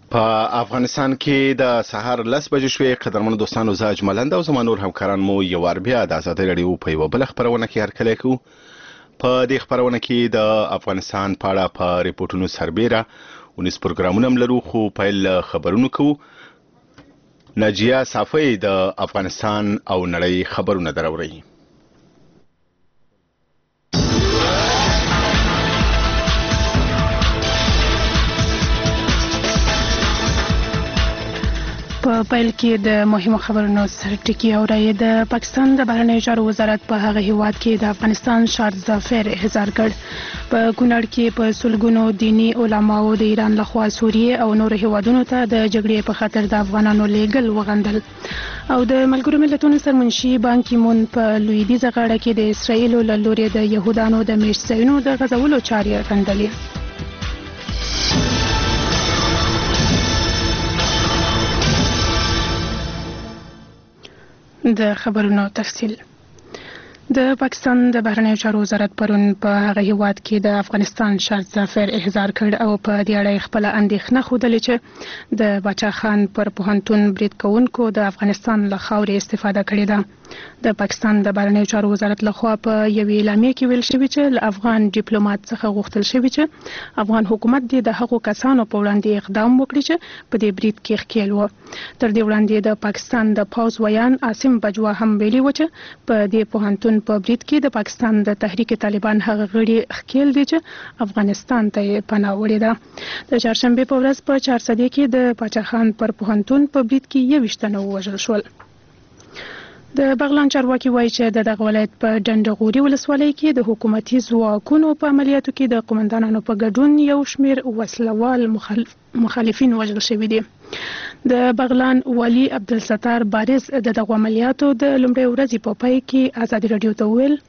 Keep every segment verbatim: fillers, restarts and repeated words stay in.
په افغانستان کې د سهار لس بجې شوې. قدرمنو دوستانو، زه اجملند او زما نور همکاران مو یو وار بیا د ازادۍ راډیو په یوه بله خپرونه کې هرکلی کوو. په دې خپرونه کې د افغانستان په اړه په ریپورټونو سربیره ونیس پروګرامونه هم لرو، خو پیل خبرونو کوو. ناجیه صافی د افغانستان او نړۍ خبرونه دراوړي. په پیل کې د مهمو خبرونو سرټکی اورئ. د پاکستان د بهرنیو چارو وزارت په هغه هیواد کې د افغانستان شارټ ظفر احضار کړ. په کونړ کې په سلګونو دینی علماو د ایران لخوا سوریه او نور هیوادونو ته د جګړې په خاطر د افغانانو لیږل وغندل. او د ملګرو ملتونو سرمنشي بان کی مون په لویدیځه غاړه کې د اسرایل له لوري د يهودانو د میشت ځایونو د غځولو چارې غندلې. د خبرونو تفصیل. د پاکستان د بهرنیو چارو وزارت پرون په هغه هیواد کې د افغانستان شارټ ظفر احضار کړ او په دې اړه خپل اندېښنه ښودلې چې د باچا خان پر پوهنتون برید کوونکو د افغانستان له خاورې استفاده کړې ده. د پاکستان د بهرنیو چارو وزارت لخوا په یوې اعلامیه کې ویل شوی چې له افغان ډیپلوماټ څخه غوښتل شوی چې افغان حکومت د هغو کسانو په وړاندې اقدام وکړي چې په دې برید کې ښکېل وو. تر دې وړاندې د پاکستان د پوځ ویان عاصم بجوا هم ویلي و چې په دې پوهنتون په برید کې د پاکستان د تحریک طالبان هغه غړي ښکېل دي چې افغانستان ته یې پناه وړې ده. د چهارشنبې په ورځ په چارسدې کې د باچا خان پر پوهنتون په برید کې یوویشت تنه ووژل شول. د بغلان چارواکي وایي چې د دغه ولایت په ډنډغوري ولسوالۍ کې د حکومتي ځواکونو په عملیاتو کې د قومندانانو په ګډون یو شمېر وسلوال مخالف مخالفین وژل شوي دي. د بغلان والي عبدالستار بارز د دغه عملیاتو د لومړۍ ورځې په پای کې ازادي راډیو ته وویل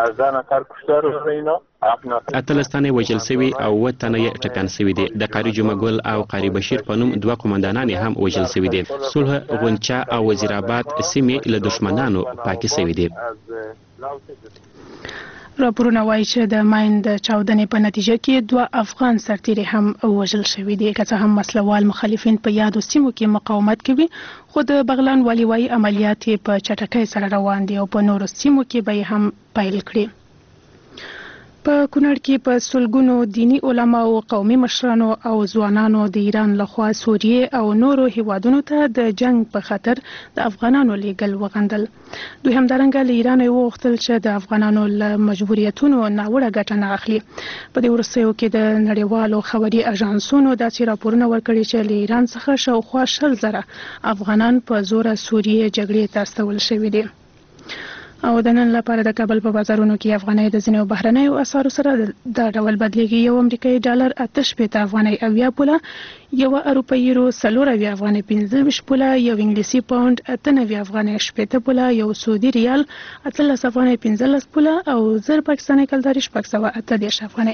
اتلس تنه وژل شوي او اووه تنه یې ټپیان شوي دي. د قاری جمعه ګل او قاری بشیر په نوم دوه قومندانان هم وژل شوي دي. صلح، غونچا او وزیرآباد سیمې له دشمنانو پاکي شوي دي. راپورونه وایي چې د ماین د چاودنې په نتیجه کې دوه افغان سرتیري هم وژل شوي دي. که څه هم مسلوال مخالفین په یادو سیمو کې مقاومت کوي، خو د بغلان والي وایي عملیات یې په چټکۍ سره روان دي او په نورو سیمو کې به یې هم پیل کړي. په کونړ کې په سلګونو دینی علماو، قومي مشرانو او ځوانانو د ایران لخوا سوریه او نورو هیوادونو ته د جنگ په خاطر د افغانانو لیږل وغندل. دوی همدارنګه له ایران وغوښتل چې د افغانانو له مجبوریتونو ناوړه ګټه نه اخلي. په دې وروستیو کې د نړیوالو خبري اژانسونو داسې راپورونه ورکړي چې له ایران څخه شاوخوا شل زره افغانان په زوره سوریه جګړې ته استول شوي دي. او د نن لپاره د کابل په بازارونو کې افغانۍ د ځینو بهرنیو اسعارو سره د ډول بدلیږي. یو امریکایي ډالر اته شپېته افغانۍ اویا پوله، یو اروپایي یورو څلور اویا افغانۍ پنځه ویشت پوله، یو انګلیسي پاونډ اته نوي افغانۍ شپېته پوله، یو سعودي ریال اتلس افغانۍ پنځلس پوله او زر پاکستاني کلداري شپږ سوه اته دېرش افغانۍ.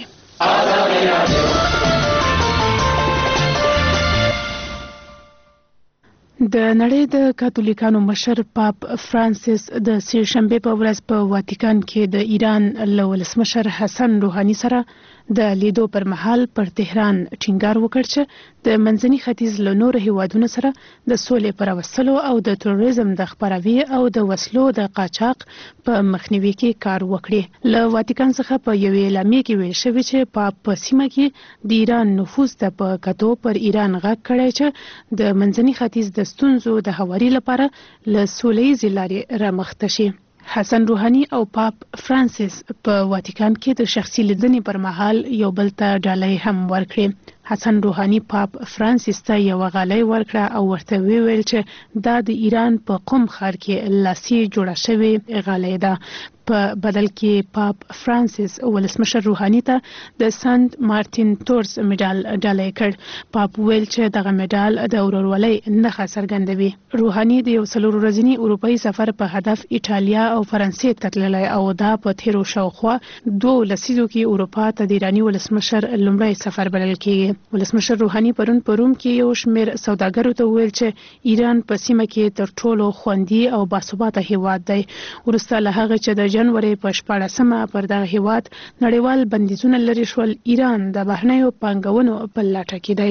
د نړۍ د کاتولیکانو مشر پاپ فرانسیس د سې شنبې په ورځ په واتیکان کې د ایران له ولسمشر حسن روحاني سره د لیدو پر مهال پر تهران ټینګار وکړ چې د منځني ختیځ له نورو هیوادونو سره د سولې پر راوستلو او د تروریزم د خپراوي او د وسلو د قاچاق په مخنیوي کې کار وکړي. له واتیکان څخه په یوې اعلامیه کې ویل شوی چې پاپ په سیمه کې د ایران نفوذ ته په کتو پر ایران غږ کړی چې د منځني ختیځ د ستونزو د هواري لپاره له سولهییزې لارې رامخته شي. حسن روحاني او پاپ فرانسیس په واتیکان کې د شخصي لیدنې پر مهال یو بل ته ډالۍ هم ورکړې. حسن روحاني پاپ فرانسیس ته یو غالۍ ورکړه او ورته ویل چې دا د ایران په قم ښار کې لاسي جوړه شوې غالۍ ده. په بدل کې پاپ فرانسیس ولسمشر روحاني ته د سنت مارتین تورز میډال ډالۍ کړ. پاپ ویل چې دغه میډال د ورورولۍ نښه څرګندوي. روحاني د یو څلور ورځني اروپایي سفر په هدف ایټالیا او فرانسې ته تللی او دا په تیرو شاوخوا دوه لسیزو کې اروپا ته د ایراني ولسمشر لومړی سفر بلل کېږي. ولسمشر روحاني پرون په روم کې یو شمېر سوداګرو ته وویل چې ایران په سیمه کې تر ټولو خوندي او باثباته هیواد دی. وروسته له هغه چې د جنوري په شپاړسمه پر دغه هیواد نړیوال بندیزونه لرې شول، ایران د بهرنیو پانګونو په لټه کې دی.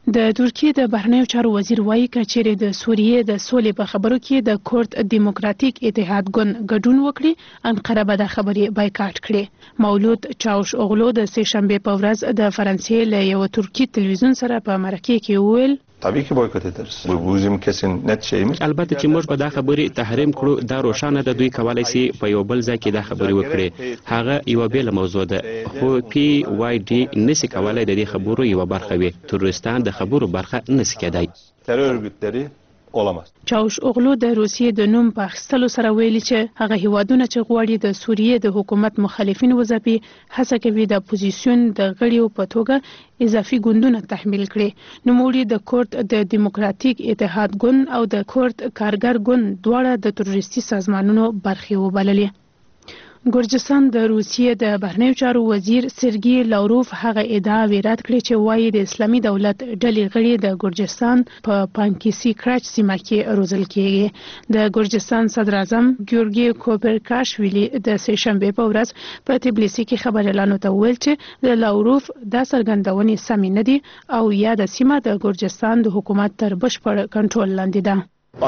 د ترکیه د بهرنیو چارو وزیر وایي چې د سوریې د سولې په خبرو کې د کورد دیموکراتیک اتحاد ګوند ګډون وکړي انقره به د خبرې بایکاټ کړي. مولود چاوش اوغلو د سه شنبه په ورځ د فرانسې له یو ترکی تلویزیون سره په مرکه کې وویل طبیعي که بایکاټ ederiz. Bu bizim kesin net şeyimiz. البته چې موږ به دا خبرې تحریم کړو دا روښانه ده. دوی کولای شي په یو بل ځای کې دا خبرې وکړي. هغه یو بیل موضوع ده. خو پی وای ډي نسی کولای د دې خبرو یو برخه وي. تروریستان د خبرو برخه نسی کېدای. Terör örgütleri olamaz. چاوش اوغلو د روسیې د نوم په اخیستلو سره ویلي چې هغه هیوادونه چې غواړي د سوریې د حکومت مخالفین وځپي هڅه کوي د اپوزیسیون د غړیو په توګه اضافي ګوندونه تحمیل کړي. نوموړي د کورد د دیموکراتیک اتحاد ګوند او د کورد کارګر ګوند دواړه د تروریستي سازمانونو برخې وبللې. ګورجستان د روسیې د بهرنیو چارو وزیر سرګي لاوروف هغه ادعا رد کړې چې وایي د اسلامي دولت ډلې غړي د ګورجستان په پانکیسي کراچ سیمه کې روزل کېږي. د ګورجستان صدر اعظم ګیورګي کوپرکاشویلی د سه شنبه په ورځ په تبلیسي کې خبريالانو ته وویل چې د لاوروف د څرګندونې سمې نه دي او یا د سیمه د ګورجستان د حکومت تر بشپړ کنټرول لاندې ده.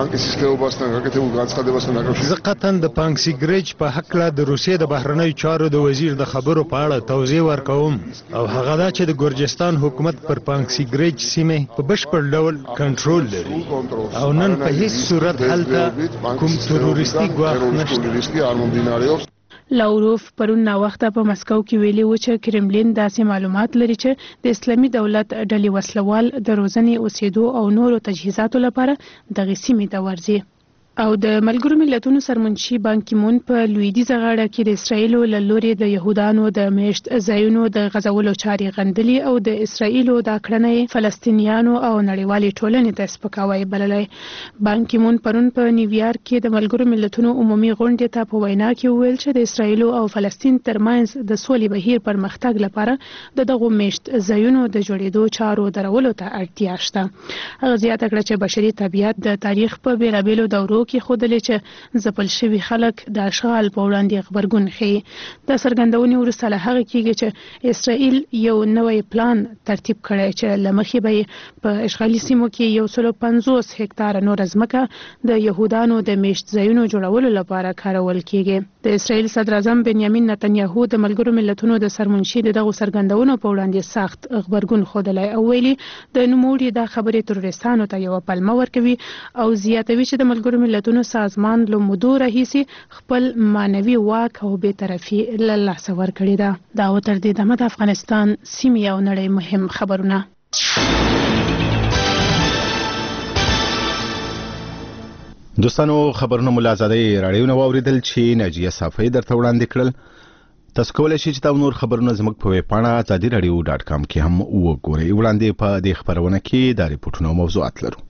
زه قطعا د پانکسیګریج په حق له د روسیې د بهرنیو چارو د وزیر د خبرو په اړه توضیح ورکوم او هغه دا چې د ګورجستان حکومت پر پانکسیګریج سیمه په بشپړ ډول کنټرول لري او نن په هیڅ صورت هلته کوم تروریستي ګواښ نشته. لاوروف پرون نا وخته په مسکو کې ویلي و چې کرملین داسې معلومات لري چې د اسلامي دولت ډلې وسلوال د روزنې اوسېدو او نورو تجهیزاتو لپاره دغه سیمې ته ورځي. او د ملګرو ملتونو سرمنشي بان کی مون په لویدیځه غاړه کې د اسرایل له لوري د يهودانو د میشت ځایونو د غزولو چاري غندلي او د اسرایل د کړنې فلسطینیانو او نړیوالې ټولنې ته سپکاوی بللی. بان کی مون پرون په نیویارک کې د ملګرو ملتونو عمومي غونډې ته په وینا کې ویل چې د اسرایل او فلسطین ترمنځ د سولې بهیر پرمختګ لپاره د دغه میشت ځایونو د جوړېدو چارو درولو ته اړتیا شته. هغه زیاته کړه چې بشري طبیعت د تاریخ په بیلابېلو دورو کې خودلې چې ځپل شوي خلک د اشغال په وړاندې خبرګون ښيي. د څرګندونې وروسته له هغه کېږي چې اسرائیل یو نوی پلان ترتیب کړی چې له مخې به په اشغالي سیمو کې یو سل پنځوس هکتاره نوره ځمکه د یهودانو د میشت ځایونو جوړولو لپاره کارول کېږي. د اسرائیل صدر اعظم بنیامین نتنیاهو د ملګرو ملتونو د سرمنشي دغه څرګندونو په وړاندې سخت خبرګون ښودلی او ویلي د نوموړي دا خبرې تروریستانو ته یو پلمه ورکوي او زیاتوي چې د ملګرو ملتونو سازمان له مودو راهیسې خپل مانوي واک او بې طرفي له لاسه ورکړې ده. دا و تر دې دمه د افغانستان سیمې او نړۍ مهم خبرونه. دوستانو خبرونه مو له ازادۍ راډیو نه واوریدل چې ناجیه صافی درته وړاندې کړل. تاسو کولی شئ چې دا نور خبرونه زموږ په ویب پاڼه ازادي راډیو ډاټ کام کې هم وګورئ. وړاندې په دې خبرونه کې دا ریپورټونه او موضوعات لرو.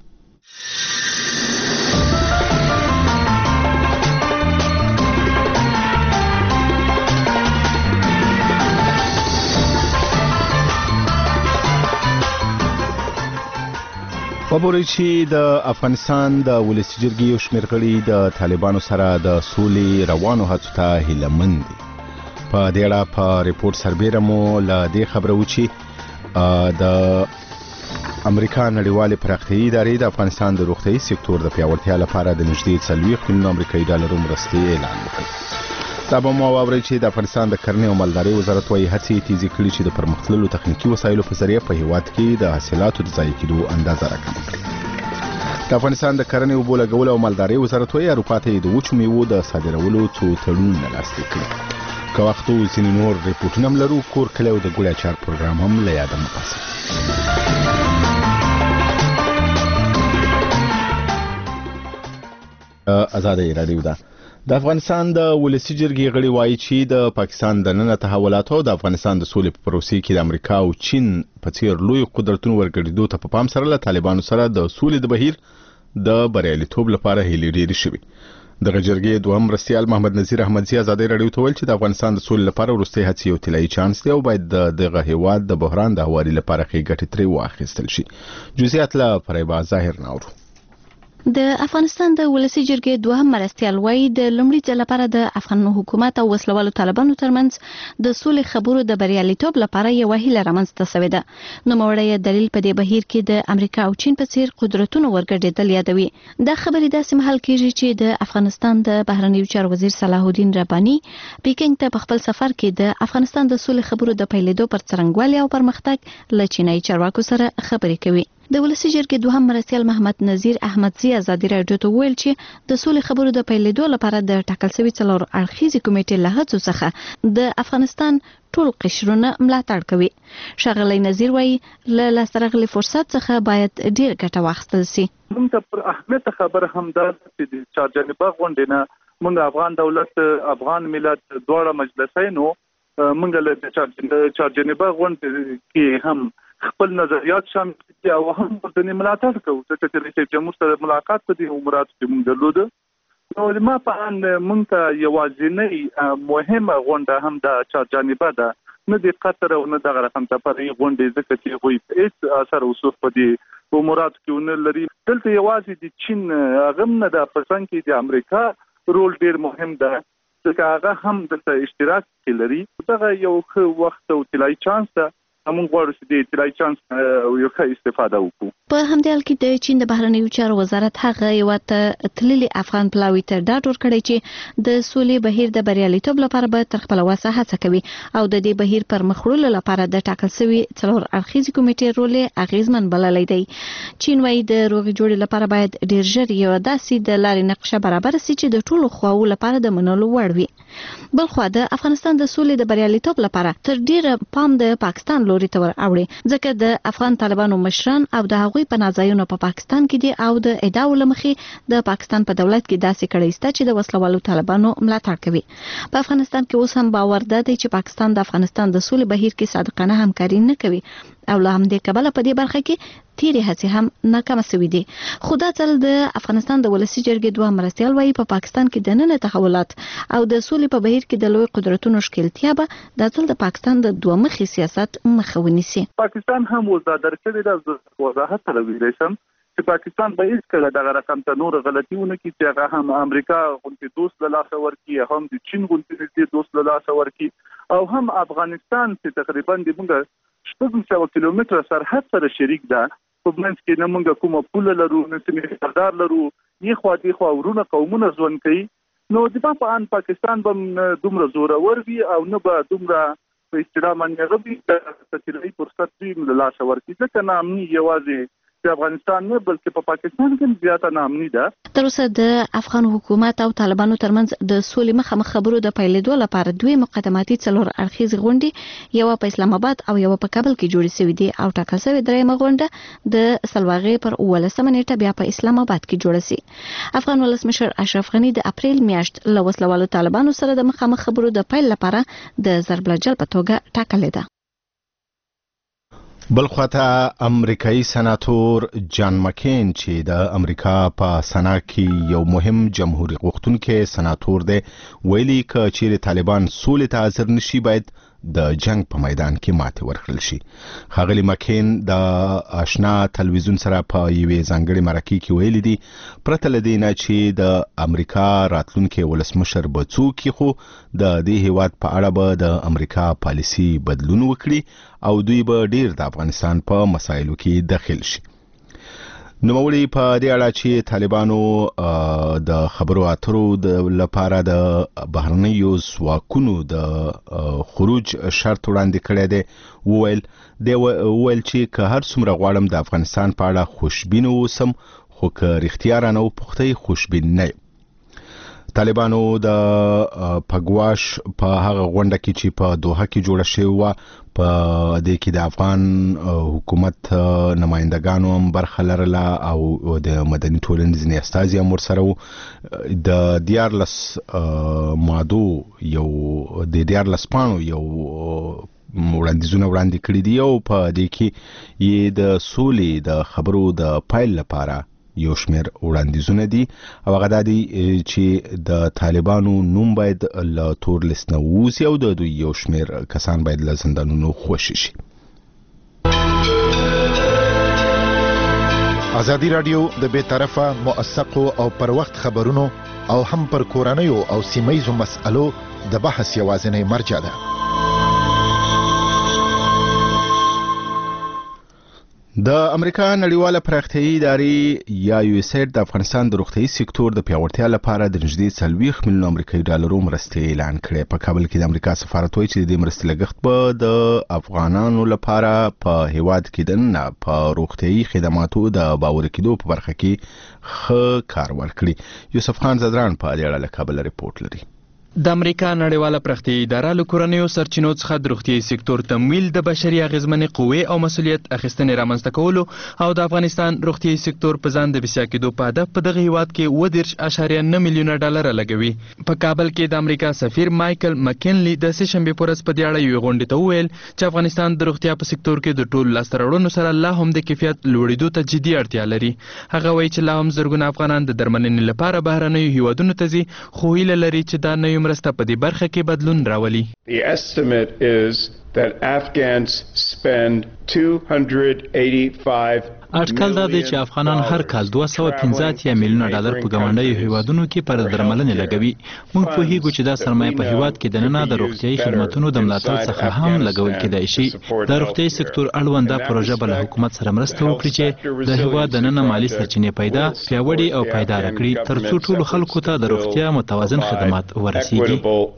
خبرې چې د افغانستان د ولسي جرګې یو شمېر غړي د طالبانو سره د سولې روانو هڅو ته هیلهمند دي. په دې اړه په ریپورت سربیره مو له دې خبره و چې د امریکا نړیوالې پراختیایي ادارې د افغانستان د روغتیایي سکتور د پیاوړتیا لپاره د نږدې څلوېښت میلیونه امریکایي ډالرو مرستې اعلان وکړ. دا به مو واورئ چې د افغانستان د کرنې او مالدارۍ وزارت وايي هڅې تیزې کړي چې د پرمختللو تخنیکي وسایلو په ذریعه په هیواد کې د حاصلاتو د ضایع کېدو اندازه راکمه کړي. د افغانستان د کرنې اوبو لګولو او مالدارۍ وزارت وايي اروپا ته د وچو میوو د صادرولو څو تړونونه لاسلیک کړي. که وخت و ځینې نور ریپورټونه هم لرو. کور کلی او د ګوړې اچار پروګرام هم له یاده مه باسئ. ازادۍ راډیو ده. د افغانستان د ولسي جرګې غړي وایي چې د پاکستان د نن تحولاتو د افغانستان د سولې په پروسې کې د امریکا او چین په څیر لوی قدرتونو ورګډېدو ته په پام سره له طالبانو سره د سولې د بهیر د بریالیتوب لپاره هیلې ډېرې شوي. دغه جرګې دوهم مرستیال محمد نذیر احمدزي ازادۍ راډیو ته ویل چې د افغانستان د سولې لپاره وروستۍ هڅې یو طلایي چانس دی او باید دغه هیواد د بحران د هواري لپاره ښې ګټې ترې واخیستل شي. جزئیات له فریبا ظاهر ناورو. د افغانستان د ولسی جرګې دوهم مرستیال وایي د لومړي ځل لپاره د افغان حکومت او وسلوالو طالبانو ترمنځ د سولې خبرو د بریالیتوب لپاره یو هیله رامنځته شوې ده. نو موري دلیل په دې بهیر کې د امریکا او چین په څیر قدرتونو ورګډېدل یادوي. دا خبرې داسې مهال کېږي چې د افغانستان د بهرنیو چارو وزیر صلاح الدین رباني پیکینګ ته په خپل سفر کې د افغانستان د سولې خبرو د پیلېدو پر څرنګوالي او پرمختګ له چینایي چارواکو سره خبرې کوي. د ولسی جرګې دوهم مرستیال محمد نذیر احمدزی ازادي راډیو ته ویل چې د سولې خبرو د پیلېدو لپاره د ټاکل شوی څلور اړخیزې کمیټې له هڅو څخه د افغانستان ټول قشرونه ملاتړ کوي. ښاغلی نذیر وایي له لاسته راغلي فرصت څخه باید ډیر ګټه واخیستل شي. موږ ته پر اهمیت خبره هم ده چې د چارجانبه غونډې نه موږ افغان دولت افغان ملت دواړه مجلسینو موږ له چارجانبه غونډې کې هم خپل نظریات شامل دي او هم د ملاتړ کوو چې رئیس جمهور سره ملاقات په دې امورات کې موږ درلوده. نو ما په ان موږ ته یوازینی مهمه غونډه هم د چارجانبه ده، نه د قطر او نه د رقم ته پرې غونډې ځکه چې هغوی هیڅ اثر وسوخ په دې امورات کې ونه لري. دلته یوازې د چین غم نه ده، په څنګ کې د امریکا رول ډیر مهم ده ځکه هغه هم دلته اشتراک لري. دغه یو ښه وخت او طلایي چانس ده، موږ غواړو چې د طلایي چانس یو ښه استفاده وکړو. په همدې حال کې د چین د بهرنیو چارو وزارت هغه یو ته تللي افغان پلاوي ته ډاډ ورکړی چې د سولې بهیر د بریالیتوب لپاره به تر خپل وسه هڅه کوي او د دې بهیر پر مخ وړلو لپاره د ټاکل شوی څلور اړخیزې کمیټې رول اغیزمن بللی دی. چین وايي د روغې جوړې لپاره باید ډیر ژر یو داسې د لارې نقشه برابر شي چې د ټولو خواو لپاره د منلو وړ وي. بلخو د افغانستان د سولې د بریالیتوب لپاره تر ډیره پام د پاکستان لوري ته ور اوړي ځکه د افغان طالبانو مشران او د هغوی په نازایونو په پاکستان کې دي او د ادعاو لمخې د پاکستان په دولت کې داسې کړی سته چې د وسلوالو طالبانو ملاتړ کوي. په افغانستان کې اوس هم باور ده چې پاکستان د افغانستان د سولې بهیر کې صادقانه همکاري نه کوي او له همدې کبله په دې برخه کې تیرې هڅې هم ناکامه شوې دي. خو دا ځل د افغانستان د ولسی جرګې دوه مرستیال وایي په پاکستان کې د نن تحولات او د سولې په بهیر کې د لوی قدرتونو ښکېلتیا به دا ځل د پاکستان د دوه مخي سیاست مخه ونیسي. پاکستان هم وزادر کړی د وضاحت سره ویلی شم چې پاکستان به هیڅکله دغه رقم ته نور غلطي ونه کړي چې هغه هم امریکا غونډې دوست له لاسه ورکړي، هم د چین غونډې دوست له لاسه ورکړي او هم افغانستان چې تقریبا د موږ شپږ سوه کیلومتره سرحد سره شریک ده، په منځ کې نه موږ کومه پوله لرو نه سیمې سردار لرو، یې خوا دې خوا ورونه قومونه ژوند کوي. نو د ما په ان پاکستان به دومره زورور وي او نه به دومره په اصطلاح باندې هغه وي د طلایي فرصت دوی له لاسه ورکړي ځکه ناامني یوازې د افغانستان نه بلکې په پاکستان کې زیاته ناامني ده. تر اوسه د افغان حکومت او طالبانو ترمنځ د سولې مخامخ خبرو د پیلېدو لپاره دوی مقدماتي څلور اړخیزې غونډې یو په اسلام آباد او یو په کابل کې جوړې شوې دي او ټاکل شوې درېیمه غونډه د سلواغې پر اوولسمه نیټه بیا په اسلام آباد کې جوړه شي. افغان ولسمشر اشرف غني د اپریل میاشت له وسلوالو طالبانو سره د مخامخ خبرو د پیل لپاره د ضرب الجل په توګه ټاکلې ده. بلخواته امریکایي سناتور جان مکین چې د امریکا په سنا کې یو مهم جمهوریت غوښتونکي سناتور دی ویلي ک چې طالبان سولې ته حاضر نشي باید د جنگ په میدان کې ماته ورکړل شي. ښاغلی مکین د آشنا تلویزیون سره په یوې ځانګړې مرکې کې ویلي دي پرته له دې نه چې د امریکا راتلونکي ولسمشر به څوک خو د دې هیواد په اړه به د امریکا پالیسي بدلون وکړي او دوی به ډیر د افغانستان په مسایلو کې دخیل شي. نوموړي په دې اړه چې طالبانو د خبرو اترو د لپاره د بهرنیو ځواکونو د خروج شرط وړاندې کړی دی وویل دی وویل چې که هر څومره غواړم د افغانستان په اړه خوشبین اوسم خو که رښتیا رانه وپوښتئ خوشبین نه یم. طالبانو د پګواش په هغه غونډه کې چې په دوحه کې جوړه شوې وه په دې کې د افغان حکومت نمائندګانو هم برخه لرله او د مدني ټولنې ځینې استازي هم ورسره وو. د دیارلس مادو یو د دیارلس پاڼو یو وړاندیزونه وړاندې کړي دي او په دې کې یې د سولې د خبرو د پیل لپاره یو شمیر وړاندیزونه دي او هغه د دې چې د طالبانو نوم باید له تور لیست نه ووځي او د دوی یو شمیر کسان باید له زندانونو خوشي شي. ازادي رادیو د بې طرفه موثقو او پر وخت خبرونو او هم پر کورنیو او سیمه‌یزو مسألو د بحث یوازینی مرجع ده. د امریکا نړیواله پراختیایي ادارې یا یو اس ایډ د افغانستان د روغتیايي سکتور د پیاوړتیا لپاره د نږدې څلوېښت میلیون امریکایي ډالرو مرستې اعلان کړې. په کابل کې د امریکا سفارت وایي چې د مرستې لګښت به د افغانانو لپاره په هیواد کې دننه په روغتیايي خدماتو د باور کېدو په برخه کې ښه کار ورکړي. یوسف خان زدران په دې اړه له کابل ریپورت لري. د امریکا نړیواله پراختیایي اداره له کورنیو سرچینو څخه د روغتیايي سکتور تمویل د بشري اغیزمنې قوې او مسؤلیت اخیستنې رامنځته کولو او د افغانستان روغتیايي سکتور په ځان د بسیا کېدو په هدف په دغه هیواد کې اووه دېرش اعشاریه نه میلیونه ډالره لګوي. په کابل کې د امریکا سفیر مایکل مکینلی د سه شنبې په ورځ په دې اړه یوې غونډې ته وویل چې افغانستان د روغتیا په سکتور کې د ټولو لاسته راوړنو سره لا هم د کیفیت لوړېدو ته جدي اړتیا لري. هغه وایي چې لا هم زرګونه افغانان د درملنې لپاره بهرنیو هیوادونو ته ځي، خو هیله لري چې دا نوې مرسته په دې برخه کې بدلون راولي. The estimate is that Afghans spend two hundred eighty-five اټکل دا دی چې افغانان هر کال دوه سوه پنځه اتیا میلیونه ډالر په ګاونډیو هیوادونو کې پر درملنې لګوي. موږ پوهیږو چې دا سرمایه په هیواد کې دننه د روغتیايي خدماتو د ملاتړ څخه هم لګول کېدای شي. د روغتیايي سکتور اړوند دا پروژه به له حکومت سره مرسته وکړي چې د هیواد دننه مالی سرچینې پیدا، پیاوړي او پایدار کړي ترڅو ټولو خلکو ته د روغتیا متوازن خدمات ورسیږي.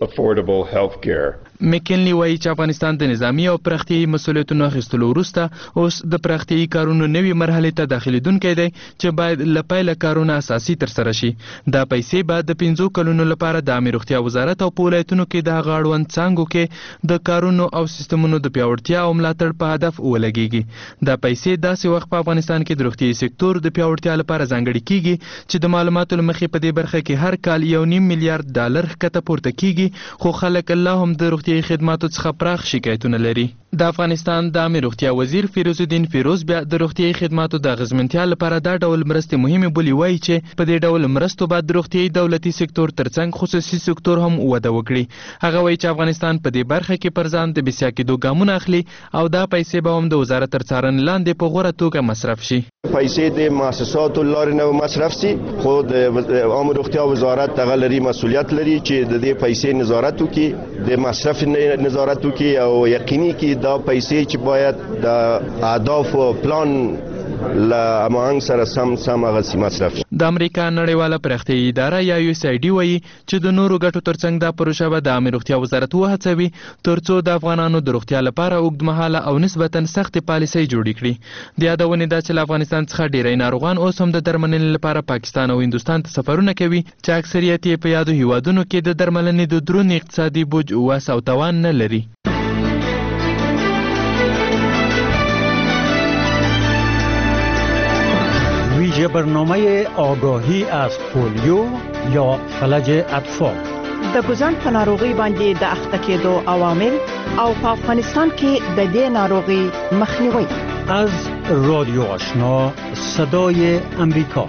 مکینلی وایي چې افغانستان د نظامی او پراختیایي مسؤلیتونو اخیستلو وروسته اوس د پراختیایي کارونو نوې مرحلې ته داخلېدونکی دی چې باید له پیله کارونه اساسي ترسره شي. دا پیسې به د پنځو کلونو لپاره د عامه روغتیا وزارت او په ولایتونو کې د هغه اړوند څانګو کې د کارونو او سیستمونو د پیاوړتیا او ملاتړ په هدف ولګېږي. دا پیسې داسې وخت په افغانستان کې د روغتیايي سکتور د پیاوړتیا لپاره ځانګړي کیږي چې د معلوماتو له مخې په دې برخه کې هر کال یو نیم میلیارډ ډالر ښکته پورته کیږي، خو خلک الله هم د روغتیايي خدماتو څخه پراخ شکایتونه لري. د افغانستان د عامه روغتیا وزیر فیروز الدین فیروز بیا د روغتیايي خدماتو د اغیزمنتیا لپاره دا ډول مرستې مهمه بولي. وایي چې په دې ډول مرستو باید د روغتیايي دولتي سکتور ترڅنګ خصوصي سکتور هم وده وکړي. هغه وایي چې افغانستان په دې برخه کې پر ځان د بسیا کېدو ګامونه اخلي او دا پیسې به هم د وزارت تر څارنې لاندې په غوره توګه مصرف شي. پیسې د مؤسساتو لارې نه مصرف شي، خو د عامه روغتیا وزارت هغه لري مسؤلیت لري چې د دې پیسې نظارت وکړي، د مصرف نظارت وکړي او یقیني کړي دا پیسې چې باید د اهداف او پلان له هماهنګ سره سم سم هغه مصرف. د امریکا نړیواله پراختیایي اداره یا یو اس ای ډي وایي چې د نورو ګټو ترڅنګ دا پروژه به د عامه روغتیا وزارت وهڅوي ترڅو د افغانانو د روغتیا لپاره اوږدمهاله او نسبتا سختې پالیسۍ جوړې کړي. د یادونې ده چې له افغانستان څخه ډیری ناروغان اوس هم د درملنې لپاره پاکستان او هندوستان ته سفرونه کوي چې اکثریت یې په یادو هیوادونو کې د درملنې د درون اقتصادي بوج وس او توان نه لري. ویژه برنامه آگاهی از پولیو یا فلج اطفال د ګوزن په ناروغي باندې د اخته کېدو عوامل او په افغانستان کې د دې ناروغي مخنیوي. از رادیو آشنا صدای امریکا.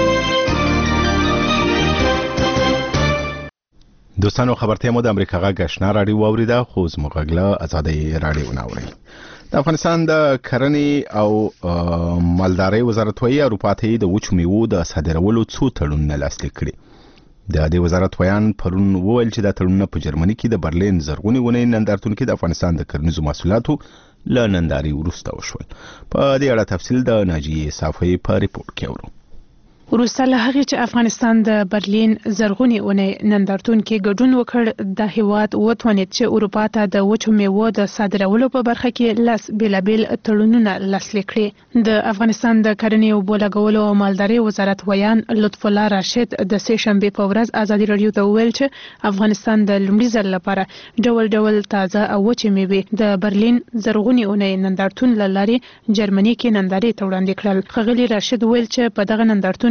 دوستانو خبرته مو د امریکا غږ آشنا رادیو واوریده، خو زموږ غږ له ازادي رادیو ناوړي. د افغانستان د کرنې او مالدارۍ وزارت وایي اروپا ته د وچو میوو د صادرولو څو تړونونه لاسلیک کړي. د دې وزارت ویان پرون وویل چې دا تړونونه په جرمني کې د برلین زرغونې ونې نندارتون کې د افغانستان د کرنیزو محصولاتو له نندارې وروسته وشول. په دې اړه تفصیل د ناجیې صافی په ریپورت کې اورو. وروسته له هغې چې افغانستان د برلین زرغونې اونۍ نندارتون کې ګډون وکړ، د هیواد وتوانید چې اروپا ته د وچو میوو د صادرولو په برخه کې لس بیلابیل تړونونه لاسلیک کړي. د افغانستان د کرنې او اوبو لګولو او مالدارۍ وزارت ویان لطف الله راشد د سه شنبې په ورځ ازادي راډیو ته وویل چې افغانستان د لومړي ځل لپاره ډول ډول تازه او وچې میوې د برلین زرغونې اونۍ نندارتون له لارې جرمني کې نندارې ته وړاندې کړل. ښاغلي راشد وویل چې په دغه نندارتون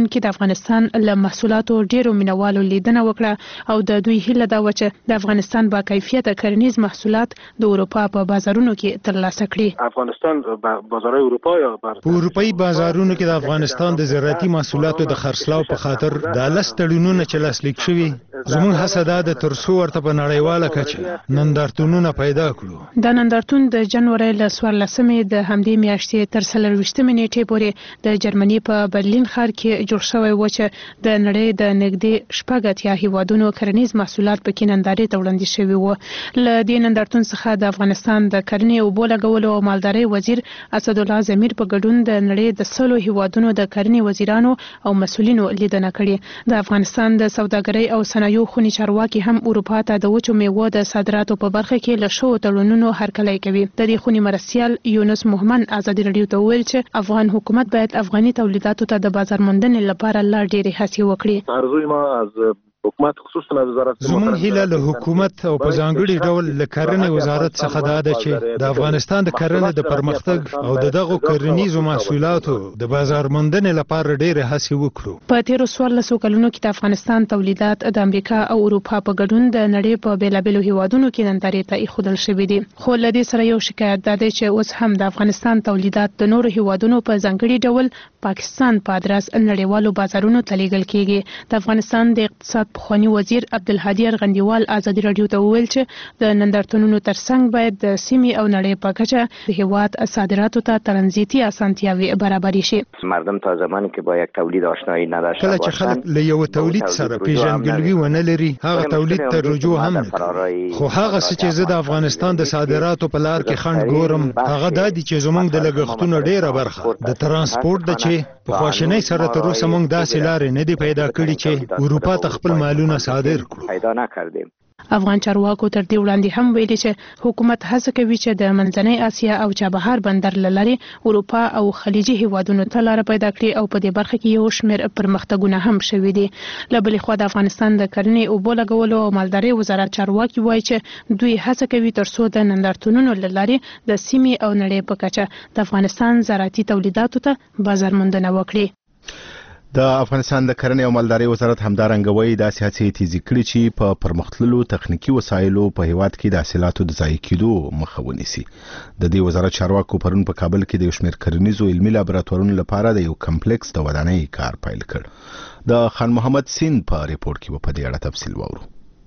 کې د افغانستان له محصولاتو ډیرو مینوالو لیدنه وکړه او د دوی هیله دا و چې د افغانستان با کیفیت کرنیز محصولات د اروپا په بازارونو کې ترلاسه کړي. افغانستان بازار اروپا یا بر په اروپایي بازارونو کې د افغانستان د زراعتي محصولاتو د خرڅلاو په خاطر د لس تړونونه چې لاسلیک شوي زموږ هڅه ده د ترڅو ورته په نړیواله کچه نندارتونونه پیدا کړو. دا نندارتون د جنوري له څوارلسمې د همدې میاشتې تر څلرویشتمې نیټې پورې د جرمني په برلین ښار کې جوړ شوی و چې د نړۍ د نږدې شپږ اتیا هیوادونو کرنیز محصولات پکې نندارې ته وړاندې شوي وو. له دې نندارتون څخه د افغانستان د کرنې او اوبو لګولو او مالدارۍ وزیر اسدالله ضمیر په ګډون د نړۍ د سلو هیوادونو د کرنې وزیرانو او مسؤلینو لیدنه کړې. د افغانستان د سوداګرۍ او صنایعو خونی چارواکي هم اروپا ته د وچو میوو د صادراتو په برخه کې له شوو تړونونو هرکلی کوي. د دې خونی مرستیال یونس محمد ازادي رادیو ته ویل چې افغان حکومت باید افغاني تولیداتو ته د بازار موندنې لپاره لا ډېرې هڅې وکړي. ارزوی ما از حکومت خصوصا وزارت زمون هیله له حکومت او په ځانګړي ډول له کرنې وزارت څخه دا ده چې د افغانستان د کرنې د پرمختګ او د دغو کرنیزو محصولاتو د بازار موندنې لپاره ډېرې هڅې وکړو. په تیرو څوارلسو کلونو کې د افغانستان تولیدات د امریکا او اروپا په ګډون د نړۍ په بیلابیلو هیوادونو کې نندارې ته ایښودل شوي دي. خو له دې سره یو شکایت دا دی چې اوس هم د افغانستان تولیدات د نورو هیوادونو په ځانګړي ډول پاکستان په ادرس نړیوالو بازارونو ته لیږل کیږي. د افغانستان د اقتصاد پخوانی وزیر عبدالهادي ارغندیوال ازادي رادیو ته وویل چې د نندارتونونو ترڅنګ باید د سیمې او نړۍ په کچه د هیواد صادراتو ته ترانزیتي اسانتیاوي برابر شي. مردم تا زمانی که با یک تولید آشنایی نداشته کله چې خلک له یو تولید سره پیژندګلوي ونه لري هغه تولید ته رجوع هم نه کوي. خو هغه څه چې زه د افغانستان د صادراتو په لار کې خنډ ګورم هغه دا دي چې زموږ د لګښتونو ډیره برخه د ترانسپورت د چې په خواشینۍ سره تر اوسه موږ داسې لارې نه دي پیدا کړې چې اروپا ته خپل مالونه صادر کړو. پیدا نکردیم. افغان چارواکو تر دې وړاندې هم ویلي چې حکومت هڅه کوي چې د منځنۍ اسیا او چابهار بندر له لارې اروپا او خلیجي هیوادونو ته لاره پیدا کړي او په دې برخه کې یو شمېر پرمختګونه هم شوي دي. له بلې خوا د افغانستان د کرنې اوبو لګولو او مالدارۍ وزارت چارواکي وایي چې دوی هڅه کوي ترڅو د نندارتونونو له لارې د سیمې او نړۍ په کچه د افغانستان زراعتي تولیداتو ته بازار موندنه وکړي. د افغانستان د کرنې او مالدارۍ وزارت همدارنګه وایي داسې هڅې تیزې کړي چې په پرمختللو تخنیکي وسایلو په هیواد کې د حاصلاتو د ضایع کېدو مخه ونیسي. د دې وزارت چارواکو پرون په کابل کې د یو شمېر کرنیزو علمي لابراتوارونو لپاره د یو کمپلیکس د ودانۍ کار پیل کړ. د خان محمد سین په ریپورت کې په دې اړه تفصیل واورو.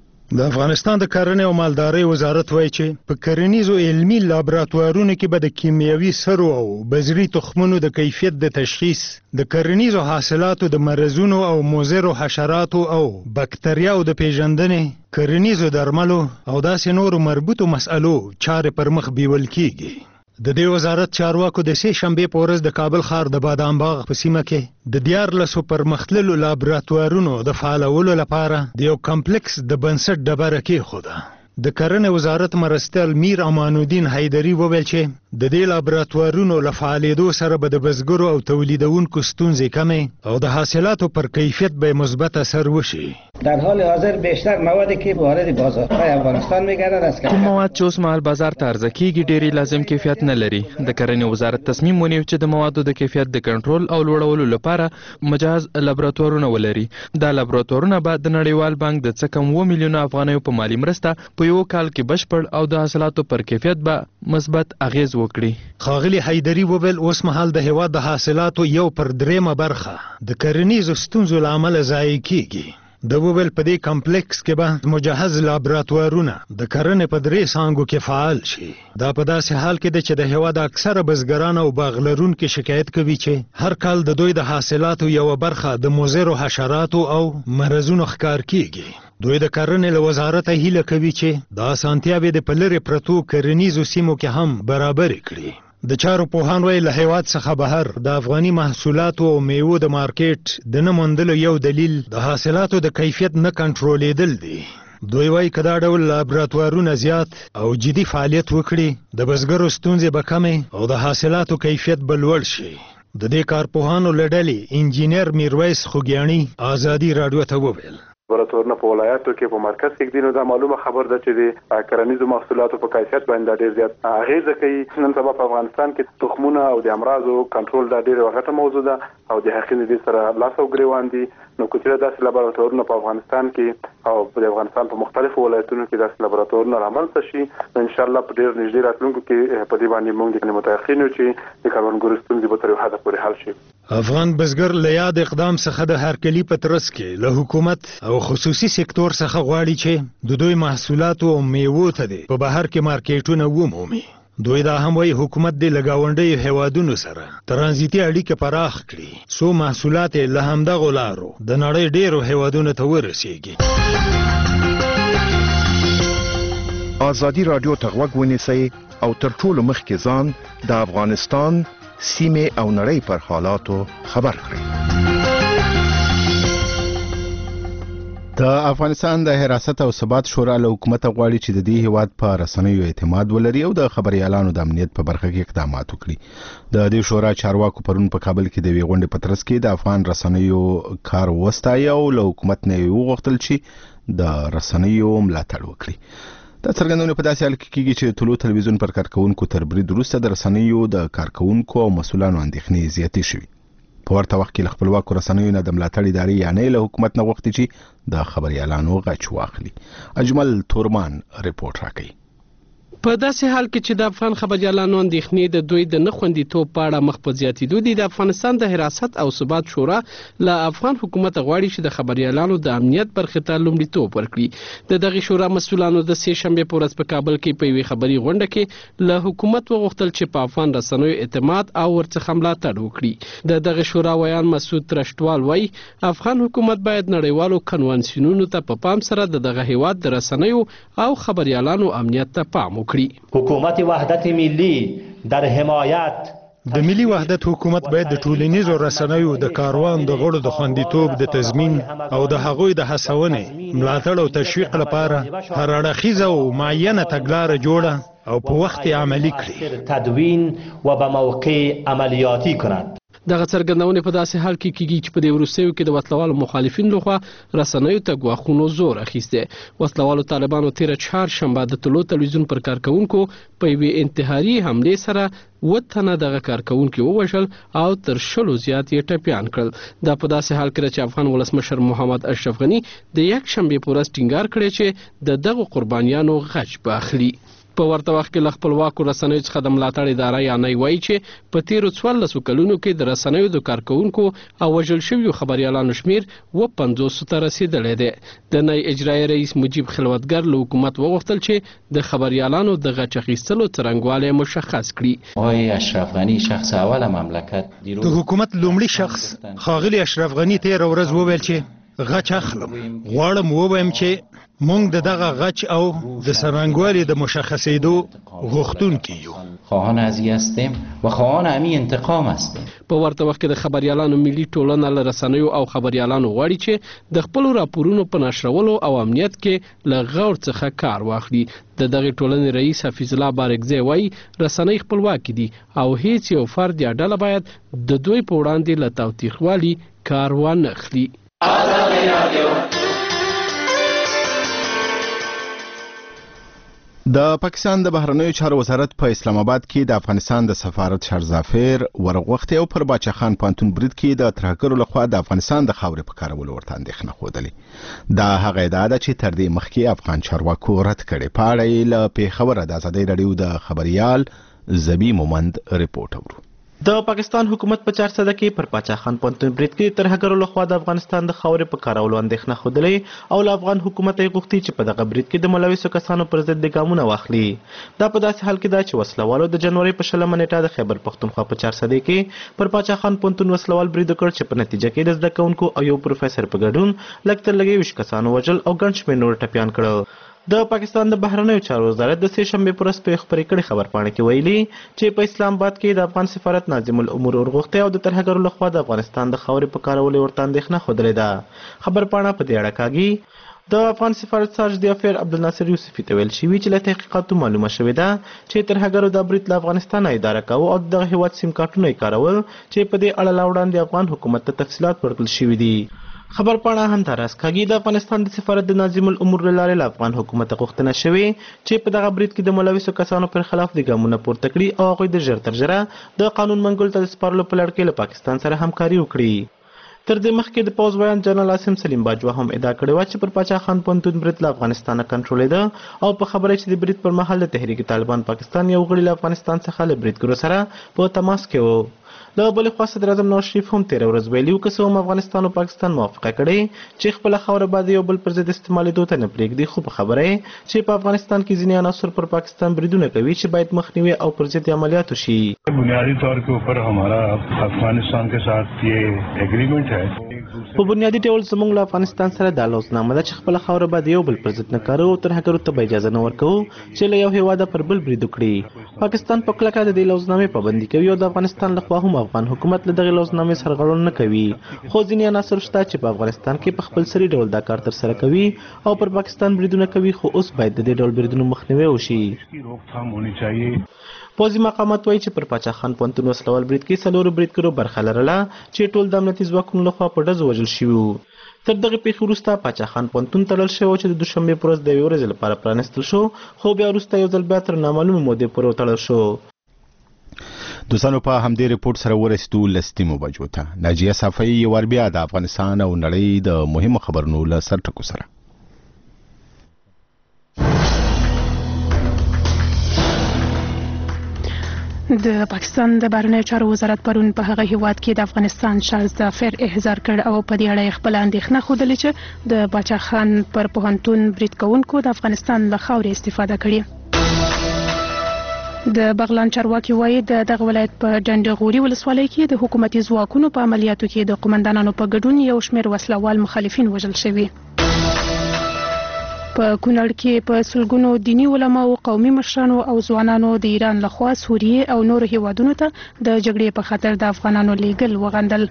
د افغانستان د کرنې او مالدارۍ وزارت وایي چې په کرنیزو علمي لابراتوارونو کې به د کیمیاوي سرو او بذري تخمونو د کیفیت د تشخیص د کرنیزو حاصلاتو د مرزونو او مضرو حشراتو او بکتریاو د پیژندنې کرنیزو درملو او داسې نورو مربوطو مسألو چارې پر مخ بیول کیږي. د دې وزارت چارواکو د سه شنبې په ورځ د کابل ښار د بادام باغ په سیمه کې د دیارلسو پرمختللو لابراتوارونو د فعالولو لپاره د یو کمپلیکس د بنسټ ډبره کېښوده. د کرنې وزارت مرستیال میر امان الدین حیدري وویل چې د دې لابراتوارونو له فعالېدو سره به د بزګرو او تولیدونکو ستونزې کمې او د حاصلاتو پر کیفیت به مثبت اثر وشي. در حال حاضر بیشتر موادی که وارد بازارهای افغانستان میگردد است کوم مواد چې اوس مهال بازار ته عرضه کیږي ډېری لازم کیفیت نه لري. د کرنې وزارت تصمیم ونیو چې د موادو د کیفیت د کنټرول او لوړولو لپاره مجهز لابراتوارونه ولري. دا لابراتوارونه به د نړیوال بانک د څه کم اووه میلیونه افغانیو په مالي مرسته په یو کال کې بشپړ او د حاصلاتو پر کیفیت به مثبت اغیز وکړي. ښاغلي حیدري وویل اوس مهال د هیواد د حاصلاتو یو پر دریمه برخه د کرنیزو ستونزو له امله ضایع کیږي. د وویل په دې کمپلیکس کې به مجهز لابراتوارونه د کرنې په درې څانګو کې فعال شي. دا په داسې حال کې ده چې د هیواد اکثره بزګران او باغ لرونکي شکایت کوي چې هر کال د دوی د حاصلاتو یوه برخه د مضرو حشراتو او مرزونو ښکار کیږي. دوی د کرنې له وزارت هیله کوي چې د اسانتیاوې د په لرې پرتو کرنیزو سیمو کې هم برابرې کړي. د چارو پوهان وایي له هیواد څخه بهر د افغاني محصولاتو او میوو د مارکیټ د نه موندلو یو دلیل د حاصلاتو د کیفیت نه کنټرولېدل دي. دوی وایي که دا ډول لابراتوارونه زیات او جدي فعالیت وکړي د بزګرو ستونزې به کمې او د حاصلاتو کیفیت به لوړ شي. د دې کارپوهانو له ډلې انجینر میرویس خوږیاڼي ازادي راډیو ته وویل لابراتوارونه په ولایاتو کې په مرکز کې دي نو دا معلومه خبر ده چې د کرنیزو محصولاتو په کیفیت باندې ډېر زیات اغیزه کوي. نن سبا په افغانستان کې تخمونه او د امراضو کنټرول دا ډېره غټه موضوع ده او د حقیقت دې سره لاس او ګریوان دي. نو کچره داسې لابراتوارونه په افغانستان کې او په افغانستان په مختلفو ولایتونو کې داسې لابراتوارونه رامنځته شي، نو ان شاء الله په ډېر نږدې راتلونکو کې په دې باندې موږ د متأخرین یو چې د کروندګرو ستونزې به تر یو حده پورې حل شي. افغان بزګر له یاد اقدام څخه د هرکلي په ترڅ کې له حکومت او خصوصي سکتور څخه غواړي چې د دوی محصولاتو او میوو ته دي په بهر کې مارکیټونه ومومي. دوی دا هم وایي حکومت د لګاونډیو هیوادونو سره ترانزیتي اړیکې پراخ کړي څو محصولات له همدغو لارو د نړۍ ډیرو هیوادونو ته ورسیږي. ازادي رادیو ته غوږ ونیسئ او تر ټولو مخکې ځان د افغانستان سیمې او نړۍ پر حالاتو خبر کړئ. د افغانستان د حراست او ثبات شورا له حکومت غواړي چې د دې هیواد په رسنیو اعتماد ولري او د خبريالانو د امنیت په برخه کې اقدامات وکړي. د دې شورا چارواکو پرون په کابل کې د ویغونډې په ترڅ کې د افغان رسنیو کار وستایي او له حکومت نه وغوښتل چې د رسنیو ملاتړ وکړي. دا څرګندونه په داسې حال کې کیږي چې طلوع تلویزیون پر کارکونکو تر برید وروسته د رسنیو د کارکونکو او مسولانو اندېښنې زیاتې شوې. په ورته وخت کې له خپلواکو رسنیو نه د ملاتړ ادارې یعنې له حکومت نه غوښتي چې د خبريالانو غچ واخلي. اجمل تورمان رپورټ راکوي. په داسې حال کې چې د افغان خبريالانو اندېښنې د دوی د نه خوندیتوب په اړه مخ په زیاتېدو دي، د افغانستان د حراست او ثبات شورا له افغان حکومت غواړي چې د خبريالانو د امنیت برخې ته لومړیتوب ورکړي. د دغه شورا مسؤلانو د سې شنبې په ورځ په کابل کې په یوې خبري غونډه کې له حکومت وغوښتل چې په افغان رسنیو اعتماد او ورڅخه ملاتړ وکړي. د دغه شورا ویان مسعود ترشتوال وایي افغان حکومت باید نړیوالو کنوانسیونونو ته په پام سره د دغه هیواد د رسنیو او خبريالانو امنیت ته پام وکړي. حکومت وحدت ملی در حمایت د ملي وحدت حکومت باید د ټولنیزو رسنیو د کاروان د غړو د خوندیتوب د تضمین او د هغوی د هڅونې ملاتړ او تشویق لپاره هر اړخیزه او معینه تګلاره جوړه او په وخت عملی کړي. تدوین و به موقع عملیاتی کند. دغه څرګندونه په داسې حال کې کیږي چې په دې وروستیو کې د وسلوالو مخالفین لخوا رسنیو ته ګواښونو زور اخیسته. وسلوالو طالبانو تیر چهارشنبه د طلوع تلویزیون پر کارکونکو په یوې انتحاري حمله سره وطنه دغه کارکونکو ووژل او تر شلو زیات یې ټپیان کړل. دا په داسې حال کې چې افغان ولسمشر محمد اشرف غنی د یک شنبې په ورځ ټینګار کړی چې د دغه قربانیانو غچ به اخلي. په ورته وخت کې له خپلواکو رسنیو څخه د ملاتړ اداره یعنی وایي چې په تیرو څوارلسو کلونو کې د رسنیو د کارکونکو او وژل شویو خبريالانو شمیر و پنځوسو ته رسیدلی دی. د نئی اجرایي رئیس مجیب خلوتګر له حکومت وغوښتل چې د خبريالانو د غچ اخیستلو څرنګوالی مشخص کړي. آقای اشرف غنی شخص اول مملکت د حکومت لومړي شخص ښاغلي اشرف غنی تیر ورځ وویل چې غچ اخلم. غواړم ووایم چې مونږ د دغه غچ او د سرنګوالي د مشخصېدو غوښتونکي یو. خواهان ازی هستیم و خواهان همین انتقام هستیم. په ورته وخت کې د خبريالانو ملي ټولنه له رسنیو او خبريالانو غواړي چې د خپل راپورونو په نشرولو او امنیت کې له غور څخه کار واخلي. د دغه ټولنې رئیس حفیظ الله بارکزی وایي رسنۍ خپلواکي دي او هیڅ یو فرد یا ډله باید د دوی په وړاندې له تاوتریخوالي کار وانه اخلي. د پاکستان د بهرنیو چارو وزارت په اسلام آباد کې د افغانستان د سفارت شرزافیر ورغوښتي او پر باچا خان پانتون برید کې د ترهګرو لخوا د افغانستان د خاورې په کارولو ورته اندېښنه ښودلې. دا هغه ادعا ده چې تر دې مخکې افغان چارواکو رد کړې. په اړه یې له پېښوره د ازادۍ راډیو د خبريال زبی مومند رپورټ اورو. د پاکستان حکومت په چار صده کې پر باچا خان پونتون برید کې ترهګرو لخوا د افغانستان د خاورې په کارولو اندېښنه ښودلې او له افغان حکومت یې غوښتي چې په دغه برید کې د ملوثو کسانو پر ضد ګامونه واخلي. دا په داسې حال کې ده چې وسلوالو د جنوري په شلمه نیټه د خیبر پښتونخوا په چار صده کې پر باچا خان پونتون وسلوال برید وکړ چې په نتیجه کې د زده کوونکو او یو پروفیسور په ګډون لږ تر لږه ویشت کسانو وژل او ګڼ شمېر نور ټپیان کړل. د پاکستان د بهرنیو چارو وزارت د سې شنبې په ورځ په خبرې کړې خبرپاڼه کې ویلي چې په اسلام آباد کې د افغان سفارت ناظم الامور ورغوښتي او د ترهګرو لخوا د افغانستان د خاورې په کارولو ورته اندېښنه ښودلې ده. خبرپاڼه په دې اړه کاږي د افغان سفارت چارج د افیر عبدالناصر یوسفي ته ویل شوي چې له تحقیقاتو معلومه شوې ده چې ترهګرو د برید له افغانستان اداره کاوه او دغه هیواد سیم کارتونه یې کارول چې په دې اړه لا وړاندې افغان حکومت ته تفصیلات ورکړل شوي دي. خبر پاڼه هم تراس کاږي د افغانستان د سفارت د ناظم الامور لاره له افغان حکومت غوښتنه شوې چې په دغه برید کې د ملوثو کسانو پر خلاف د ګامونه پورته کړي او هغوی د ژر تر ژره د قانون منګولو ته د سپارلو په لړ کې له پاکستان سره همکاري وکړي. تر دې مخکې د پوځ ویان جنرال عاصم سلیم باجوه هم ادعا کړې وه چې پر پاچا خان پوهنتون برید له افغانستانه کنټرولېده او په خبره چې د برید پر مهال د تحریک طالبان پاکستان یو غړي له افغانستان څخه له بریدګرو سره په تماس کې و. له بلې خوا صدر اعظم نواز شریف هم تېره ورځ ویلي وو که څه هم افغانستان او پاکستان موافقه کړې چې خپله خاوره باید یو بل پر ضد استعمالېدو ته نه پرېږدي، خو په خبره یې چې په افغانستان کې ځینې عناصر پر پاکستان بریدونه کوي چې باید مخنیوي او پر ضد عملیات وشي. بنیادی طور کے اوپر ہمارا افغانستان کے ساتھ یہ ایگریمنٹ ہے. په بنیادي ډول زموږ له افغانستان سره دا لوزنامه ده چې خپله خاوره باید یو بل پر ضد نه کاروو او ترهګرو ته به اجازه نه ورکوو چې له یو هېواده پر بل برید وکړي. پاکستان په کلکه د دې لوزنامې پابندي کوي او د افغانستان لخوا هم افغان حکومت له دغې لوزنامې سرغړونه نه کوي، خو ځینې عناصر شته چې په افغانستان کې په خپل سري ډول دا کار ترسره کوي او پر پاکستان بریدونه کوي، خو اوس باید د دې ډول بریدونو مخنیوی وشي. پوځي مقامات وایي چې پر پاچا خان پوهنتون وسلوال برید کې څلورو بریدګرو برخه لرله چې ټول د امنیتي ځواکونو لخوا په ډزو وژل شوي وو. تر دغې پیښې وروسته پاچا خان پوهنتون تړل شوی و چې د دوشنبې په ورځ د یوې ورځې لپاره پرانیستل شو، خو بیا وروسته یو ځل بیا تر نامعلومې مودې پورې وتړل شو. دوستانو په همدې رپورټ سره ورسېدو لستیمو بجو ته. ناجیه صافی یو وار بیا د افغانستان او نړۍ د مهمو خبرونو له سرټکو سره. د پاکستان د بهرنیو چارو وزارت پرون په هغه هیواد کې د افغانستان شاه ظفر احضار کړ او په دې اړه خپل اندېښنه ښودلې چې د باچا خان پر پوهنتون برید کوونکو د افغانستان له خاورې استفاده کړې. د بغلان چارواکي وایي د دغه ولایت په ډنډغوري ولسوالۍ کې د حکومتي ځواکونو په عملیاتو کې د قومندانانو په ګډون یو شمېر وسلوال مخالفین وژل شوي. په کونړ کې په سلګونو دیني علماو، قومي مشرانو او ځوانانو د ایران لخوا سوریې او نورو هیوادونو ته د جګړې په خاطر د افغانانو لیږل وغندل.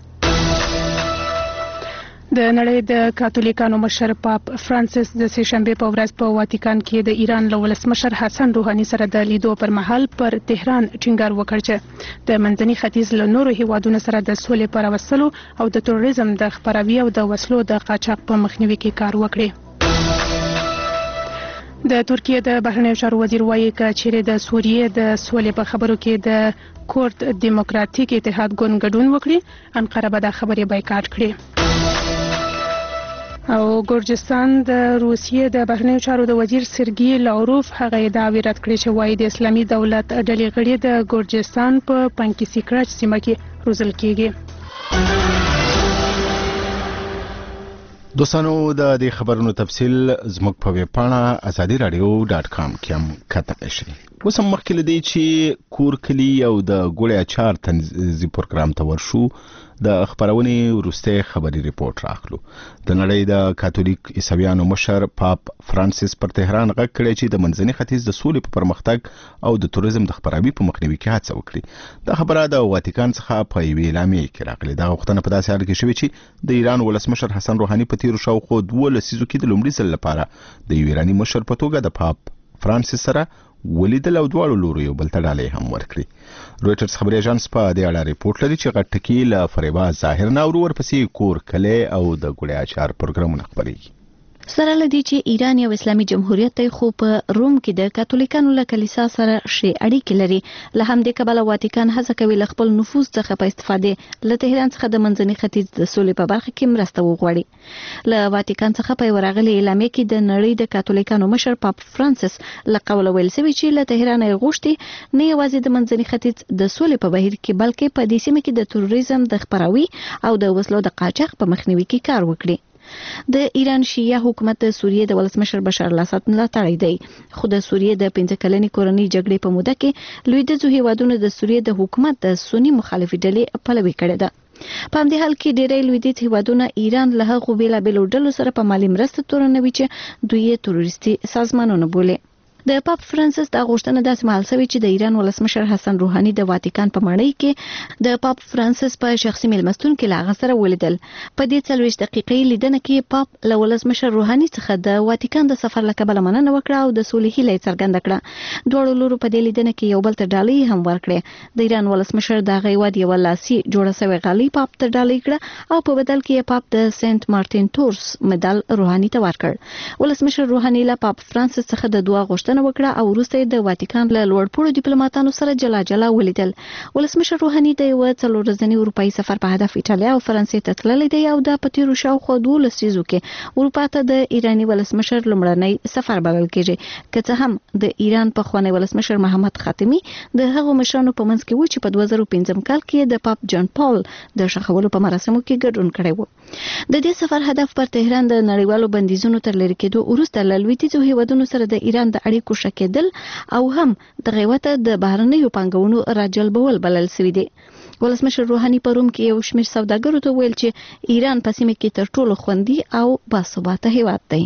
د نړۍ د کاتولیکانو مشر پاپ فرانسیس د سه شنبې په ورځ په واتیکان کې د ایران له ولسمشر حسن روحاني سره د لیدو پر مهال پر تهران ټینګار وکړ چې د منځني ختیځ له نورو هیوادونو سره د سولې په راوستلو او د تروریزم د خپراوي او د وسلو د قاچاق په مخنیوي کې کار وکړي. د ترکیه د بهرنیو چارو وزیر وایي چې چیرې د سوریې د سولې په خبرو کې د کورد دیموکراتیک اتحاد ګوند ګډون وکړي، انقره به دا خبرې بایکاټ کړي. او ګورجستان د روسیې د بهرنیو چارو د وزیر سرګي لاوروف هغه ادعاوې رد کړې چې وایي د اسلامي دولت ډلې غړي د ګورجستان په پانکیسیکراچ سیمه کې روزل کیږي. دوستانو د دې خبرونو تفصیل زموږ په ویب پاڼه ازادي رادیو ډاټ کام کې هم کتلی شئ. اوس هم مخکې له دې چې کور کلي او د ګوړې اچار تنظیم پروګرام ته ورشو د خبرونې وروستی خبري ریپورت راخلو. د نړۍ د کاتولیک عیسویانو مشر پاپ فرانسیس پر تهران غږ کړی چې د منځني ختیځ د سولې په پرمختګ او د توریزم د خپراوي په مخنیوي کې هڅه وکړي. دا خبره د واتیکان څخه په یوې اعلامیې کې راغلې. دا غوښتنه په داسې حال کې شوې چې د ایران ولسمشر حسن روحاني په تیرو شاوخوا دوه لسیزو کې د لومړي ځل لپاره د یو ایراني مشر په توګه د پاپ فرانسیس سره ولیدل او دواړو لورو یو بل ته ډالۍ هم ورکړي. رویټرز خبري اژانس په دې اړه ریپورت لري چې غټ ټکي له فریبا ظاهر نه او ورپسې کور کلی او د ګوړې اچار پروګرامونه خبرېږي. سره لدی چې ایران یو اسلامي جمهوریت دی، خو په روم کې د کاتولیکانو له کلیسا سره شی اړیکې لري. له همدې کبله واتیکان هڅه کوي له خپل نفوذ څخه په استفادې له تهران څخه د منځني ختیځ د سولې په برخه کې مرسته وغواړي. له واتیکان څخه په ورغلي اعلامیه کې د نړۍ د کاتولیکانو مشر پاپ فرانسیس له قوله ویل شوی چې له تهران یې غوښتي نه یوازې د منځني ختیځ د سولې په بهیر کې بلکې په دې سیمه کې د تروریزم د خپراوي او د وسلو د قاچاق په مخنیوي کې کار وکړي. د ایران شیعه حکومت د سوریې د ولسمشر بشار الاسد ملاتړی دی، خو د سوریې د پنځه کلنې کورنۍ جګړې په موده کې لویدیځو هیوادونو د سوریې د حکومت د سنی مخالفي ډلې پلوي کړې ده. په همدې حال کې ډېری لویدیځ هیوادونه ایران له هغو بېلابېلو ډلو سره په مالي مرسته تورنوي چې دوی یې تروریستي سازمانونه بولي. د پاپ فرانسیس د غوښتنه داسې مهال شوې چې د ایران ولسمشر حسن روحاني د واتیکان په ماڼۍ کې د پاپ فرانسیس په شخصي میلمستون کې لاغه سره ولیدل. په دې څلويښت دقیقې لیدنه کې پاپ له ولسمشر روحاني څخه د واتیکان د سفر لپاره مننه وکړه او د سولې هیله څرګنده کړه. دواړو لورو په دې لیدنه کې یو بل ته ډالۍ هم ورکړه. د ایران ولسمشر د غیواد یو لاسي جوړه شوی غالۍ پاپ ته ډالۍ کړه او په بدل کې پاپ د سنت مارټین تورس مډال روحاني ته ورکړ. ولسمشر روحاني له پاپ فرانسیس څخه د دعا غوښتنه وکړه او وروسته د واتیکان له لوړپوړو ډیپلوماټانو سره جلا جلا ولیدل. ولسمشر روحاني د یو څلور ورځني اروپאי سفر په هدف ایټالیا او فرانسې ته تللی دی او د پتیرو شاوخوا دوه لسیزو کې اروپا ته د ایرانی ولسمشر لومړنی سفر بلل کېږي. که څه هم د ایران په خوانی ولسمشر محمد خاتمی د هغو مشرانو په منځ کې و چې په دوه زره پنځم کال کې د پاپ جان پال د شخولو په مراسمو کې ګډون کړی و. د دې سفر هدف پر تهران د نړیوالو بندیزونو تر لری کېدو وروسته له لویدیځو هیوادونو سره د ایران د اړیکو شکېدل او هم د غیوته د بهرنیو پانګونو راجلبول بلل شوی دی. ولسمشر روحاني په روم کې یو شمېر سوداګرو ته ویل چې ایران په سیمه کې تر ټولو خوندي او باثباته هیواد دی.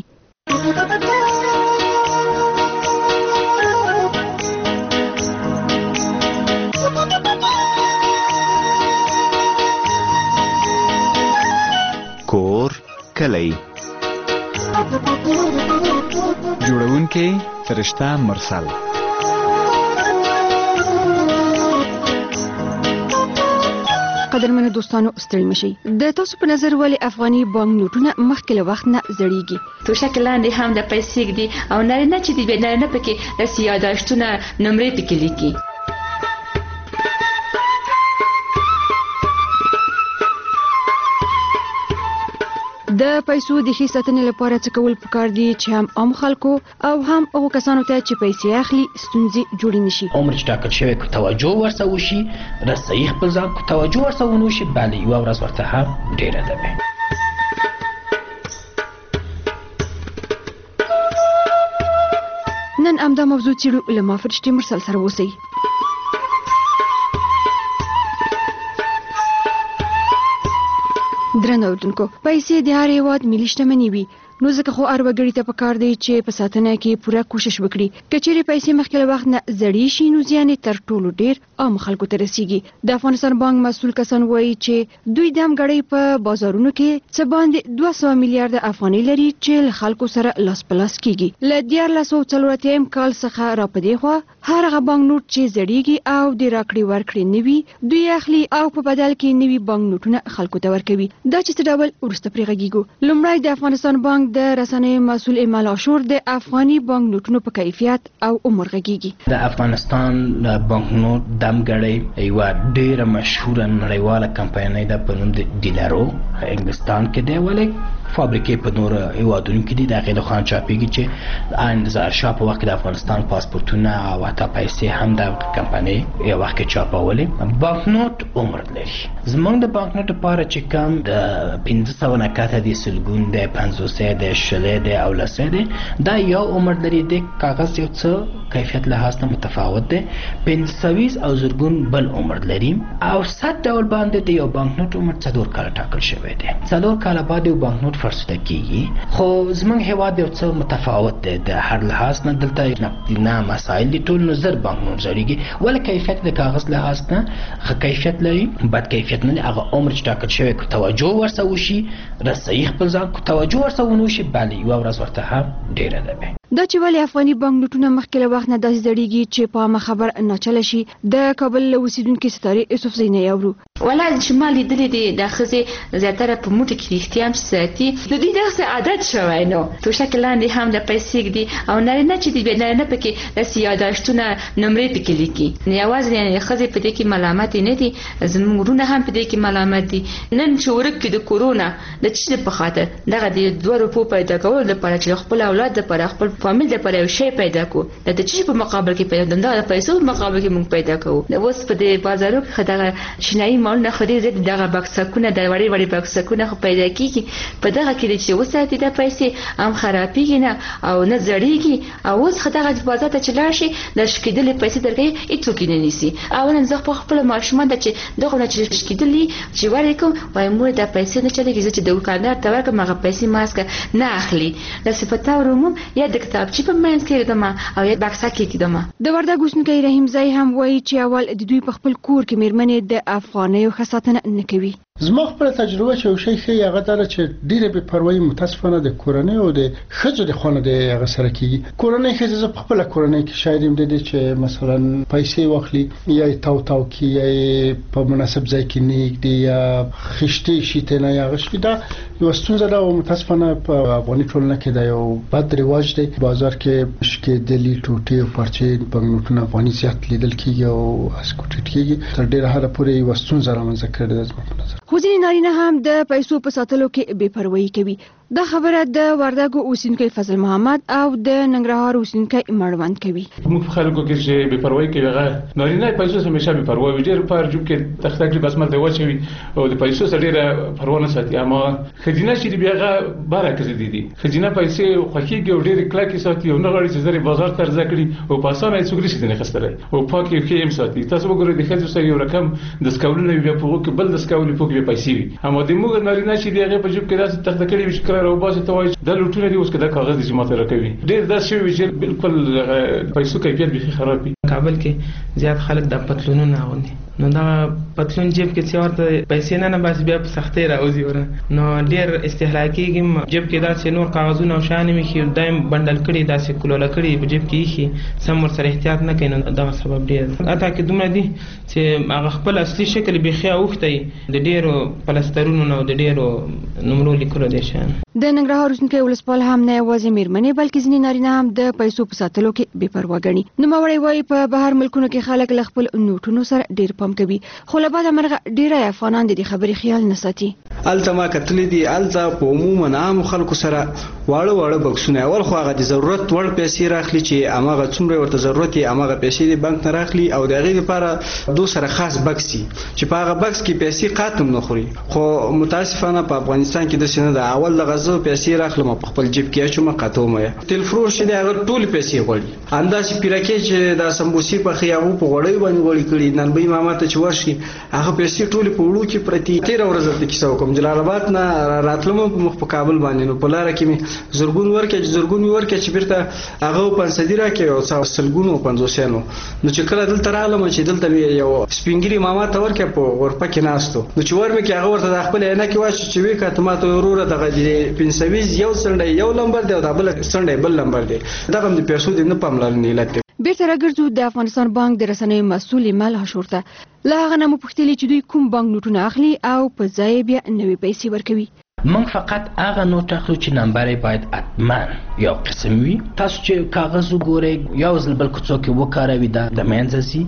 کور کلی جوړونکې فرشته مرسل. قدرمنو دوستانو ستړي مشي. د تاسو په نظر ولې افغاني بانک نوټونه مخکې له وخت نه زړیږي؟ تو شکل لاندې هم د پیسې دي او نارینه چې دی نارینه پکې د یاداشتونه نمرې پکې لیکي. د پیسو د ښې ساتنې لپاره څه کول پکار دي چې هم عام خلکو او هم هغو کسانو ته چې پیسې اخلي ستونزې جوړې نشي؟ عمر چې ټاکل شوی که توجه ورسره وشي رسایي خپل ځان که توجه ورسره ونه وشي بله یوه ورځ ورته هم ډېره ده. نن همدا موضوع څېړو. له ما فرشتې مرسل سره اوسئ. درنو اوردونکو، پیسې د هر هیواد ملي شتمني وي، نو ځکه خو هر وګړي ته پکار دی چې په ساتنه کې پوره کوشش وکړي. که چیرې پیسې مخکې له وخت نه زړې شي نو زیان یې تر ټولو ډېر عام خلکو ته رسیږي. د افغانستان بانک مسؤل کسان وایي چې دوی د همګړۍ په بازارونو کې څه باندې دوه سوه میلیارډ افغانۍ لري چې له خلکو سره لاس په لاس کیږي. له دیارلس سوه څلور اتیا کال څخه را په دې خوا هر هغه بانک نوټ چې زړیږي او د راکړې ورکړې نه وي دوی اخلي او په بدل کې نوي بانک نوټونه خلکو ته ورکوي. دا چې څه ډول وروسته پرې غږیږو. لومړی د افغانستان بانک د رسنیو مسؤل ایمل عاشور د افغاني بانک نوټونو په کیفیت او عمر غږیږي. د افغانستان بانک نوټ دمګړۍ یوه ډېره مشهوره نړیواله کمپنۍ ده په نوم د ډیلارو انګلستان کې دی، ولې فابریکې په نورو هیوادونو کې دي. د هغې له خوا چاپېږي چې ان ظاهرشاه په وخت کې د افغانستان پاسپورتونه او حتی پیسې هم د کمپنۍ یو وخت کې چاپولې. بانک نوټ عمر لري. زموږ د بانک نوټ لپاره چې کم د پنځه سوه نه کاته دي، سلګون دی، پنځوسی دی، شلی دی او لسی دی، دا یو عمر لري. د کاغذ یو څه کیفیت لحاظ نه متفاوت دی. پنځه سویز او زرګون بل عمر لري او صد ډول باندې د یو بانک نوټ عمر څلور کاله ټاکل شوی دی. څلور کاله بعد یو بانک نوټ فرسوده کیږي. خو زموږ هیواد یو څه متفاوت دی د هر لحاظ نه. دلته نقدینه مسایل دي، ټول نو زر بانک نوټ زړیږي، ولې کیفیت د کاغذ لحاظ نه ښه کیفیت لري، بد کیفیت نه لري. هغه عمر چې ټاکل شوی که توجه ورسره وشي رسایي خپل ځان که توجه ورسره ونه وشي بله یوه ورځ ورته هم ډېره ده. دا چې ولې افغاني بانک نوټونه مخکې له وخت نه داسې زړیږي چې په عامه خبر ناچله شي، د کابل له اوسېدونکي ستارې یوسف زی نه اورو. ولا چې ما لیدلې دي د ښځې زیاتره په موټو کې رښتیا هم ساتي، د دوی دغسې عادت شوی نو تو شکل لاندې هم د پیسې دي او نارینه چې دي نارینه پکې داسې یاداشتونه نمرې پکې لیکي. یوازې یعنې ښځې په دې کې ملامتې نه دي، زموږ وروڼه هم په دې کې ملامت دي. نن چې ورک کړي د کورونا د څه په خاطر دغه د دوه روپو پیدا کولو لپاره چې خپل اولاد لپاره خپل فامیل لپاره یو شی پیدا کو، د څه په مقابل کې پیدا د د پیسو په مقابل کې موږ پیدا کوو. اوس په دې بازارو کې دغه چینایي مالونه خو ډېر زیات دغه بکسکونه د وړې وړې بکسکونه خو پیدا کېږي. په دغه کې چې وساتي د پیسې هم خرابېږي نه او نه زړېږي. او اوس خو دغه بازار ته چې لاړ شي د شکېدلې پیسې درکوي هېڅوک یې نه نیسي. او نن زه په خپلو ماشومانو ته چې دغه نه چې شکېدلي چې ورې کوم وایي مور دا پیسې نه چلېږي، زه چې د دوکاندار ته ورکړم هغه پیسې ماسکه نه اخلي. داسې په طور عموم یا د کتابچې په منځ کې کېږدم او یا بکسه کې کېږدم. د وردګ اوسېدونکی رحیم ځای هم وایي چې اول د دوی په خپل کور کې میرمنې د افغانیو ښه ساتنه نه کوي. زما خپل تجربه چې یو شی ښیي هغه دا چې ډېره بې پروایي متاسفانه د کورنۍ او د ښځو د خوا نه د هغه سره کېږي. کورنۍ ښځې زه په خپله کورنۍ کې شاید یم د دې چې مثلا پیسې واخلي یا یې تاو تاو کړي یا یې په مناسب ځای کې نه ږدي یا خیشتې شي ترې نه یا هغه شي. دا یوه ستونزه ده او متاسفانه په افغاني ټولنه کې دا یو بد رواج دی. بازار کې شکېدلي ټوټې او پارچې بانکنوټونه افغاني زیات لیدل کېږي او اسکوټېټ کېږي. تر ډېره حده پورې یوه ستونزه رامنځته کړې ده زما په نظر. خو ځینې نارینه هم د پیسو په ساتلو کې بې پروایي کوي. دا خبره د وردګو اوسېدونکی فضل محمد او د ننګرهار اوسېدونکی مړوند کوي. موږ خلکو کې چې بې پروایي کوي هغه نارینه پیسو همیشه بې پروا وي. ډېر په جوب کې تخته کې بس ملته واچوي او د پیسو سره ډېره پروا نه ساتي. اما خزینه چې بیا هغه باره کې دي دي خزینه پیسې خوښيږي او ډېر کلکې ساتي او نه غواړي چې زری بازار ته ځي کړي او په اسانه یې څوګري شي نه خستره او پاکي کې هم ساتي. تاسو وګورئ د خزو سره یو رقم د سکاولونه بیا په وګ بل د سکاولې په کې پیسې وي. اما د موږ نارینه چې دی هغه په جوب کې داسې تخته کړي وي چې کړه او باسي ته وایي د لوټونه دی اوس کدا کاغذ دي چې ماته راکوي. ډېر داسې شوی چې بالکل پیسو کیفیت به خراب وي. کابل کې زیات خلک د پتلونونو اغوندي نو دا پتلون جیب کې چې ورته پیسې نه نه بس بیا په سختۍ راوځي ور نو ډېر استهلاکیږي. جیب کې داسې نور کاغذونه او شان می خي دایم بندل کړي داسې کولول کړي په جیب کې خي سم ور سره احتیاط نه کوي. دا سبب ډېر اته کې دومره دي چې هغه خپل اصلي شکل بيخي اوخته د ډېرو پلسترونو نو د ډېرو نمرو لیکلو دي شان. د ننګرهار اوسېدونکی ولسپال هم نه یوازې میرمنې بلکې ځینې نارینه هم د پیسو په ساتلو کې بې پروا ګڼي. نوموړی وایي په بهر ملکونو کې خلک له خپل نوټونو سره ډېر پام کوي خو له بعده مرغه ډېری افغانان د دې خبرې خیال نه ساتي. هلته ما کتلي دي هلته په عموما عامو خلکو سره واړه واړه بکسونه اول خو هغه د ضرورت وړ پیسې راخلي چې هماغه څومره ورته ضرورت یې هماغه پیسې د بانک نه راخلي او د هغې لپاره دو سره خاص بکس وي چې په هغه بکس کې پیسې قاتم نه خوري. خو متاسفانه په افغانستان کې داسې نه ده. اول دغه زه پیسې راخلم په خپل جیب کې اچوم قاتوم یې تیل فروش چې دی هغه ټولې پیسې غواړي. همداسې پیرکې چې دا سمبوسې پخې هغو په غوړیو باندې غوړي کړي ننبۍ ماما ته چې ورشي هغه پیسې ټولې په وړو کې پرتې. تېره ورځ درته کیسه وکړم جلال آباد نه راتلم په مخ په کابل باندې نو په لاره کې مې زرګون ورکړې چې زرګون مې ورکړې چې بیرته هغه پنځدي راکړې او څو سلګونو پنځوسیانو نو چې کله دلته راغلم چې دلته مې یو سپینګري ماما ته ورکړې په غرفه کې ناستو نو چې ور مې کې هغه ورته د خپل عینکې واچو چې وی کاته ماته وروره دغه د پنځويز یو سنډي یو لمبر دی او د بل سنډي بل لمبر دی دغه د پیسو د نه پاملرنې علت دی. بیرته راګرځو د افغانستان بانک د رسنیو مسؤل ایمل هاشور ته. له هغه نه مو پوښتلې چې دوی کوم بانک نوټونه اخلي او په ځای بیا نوې پیسې ورکوي. من فقط هغه نوټ اخلو چې نمبر یې باید حتما یو قسم وي. تاسو چې کاغذ وګورئ یو ځل بل کوڅو کې وکاروي دا د منځه ځي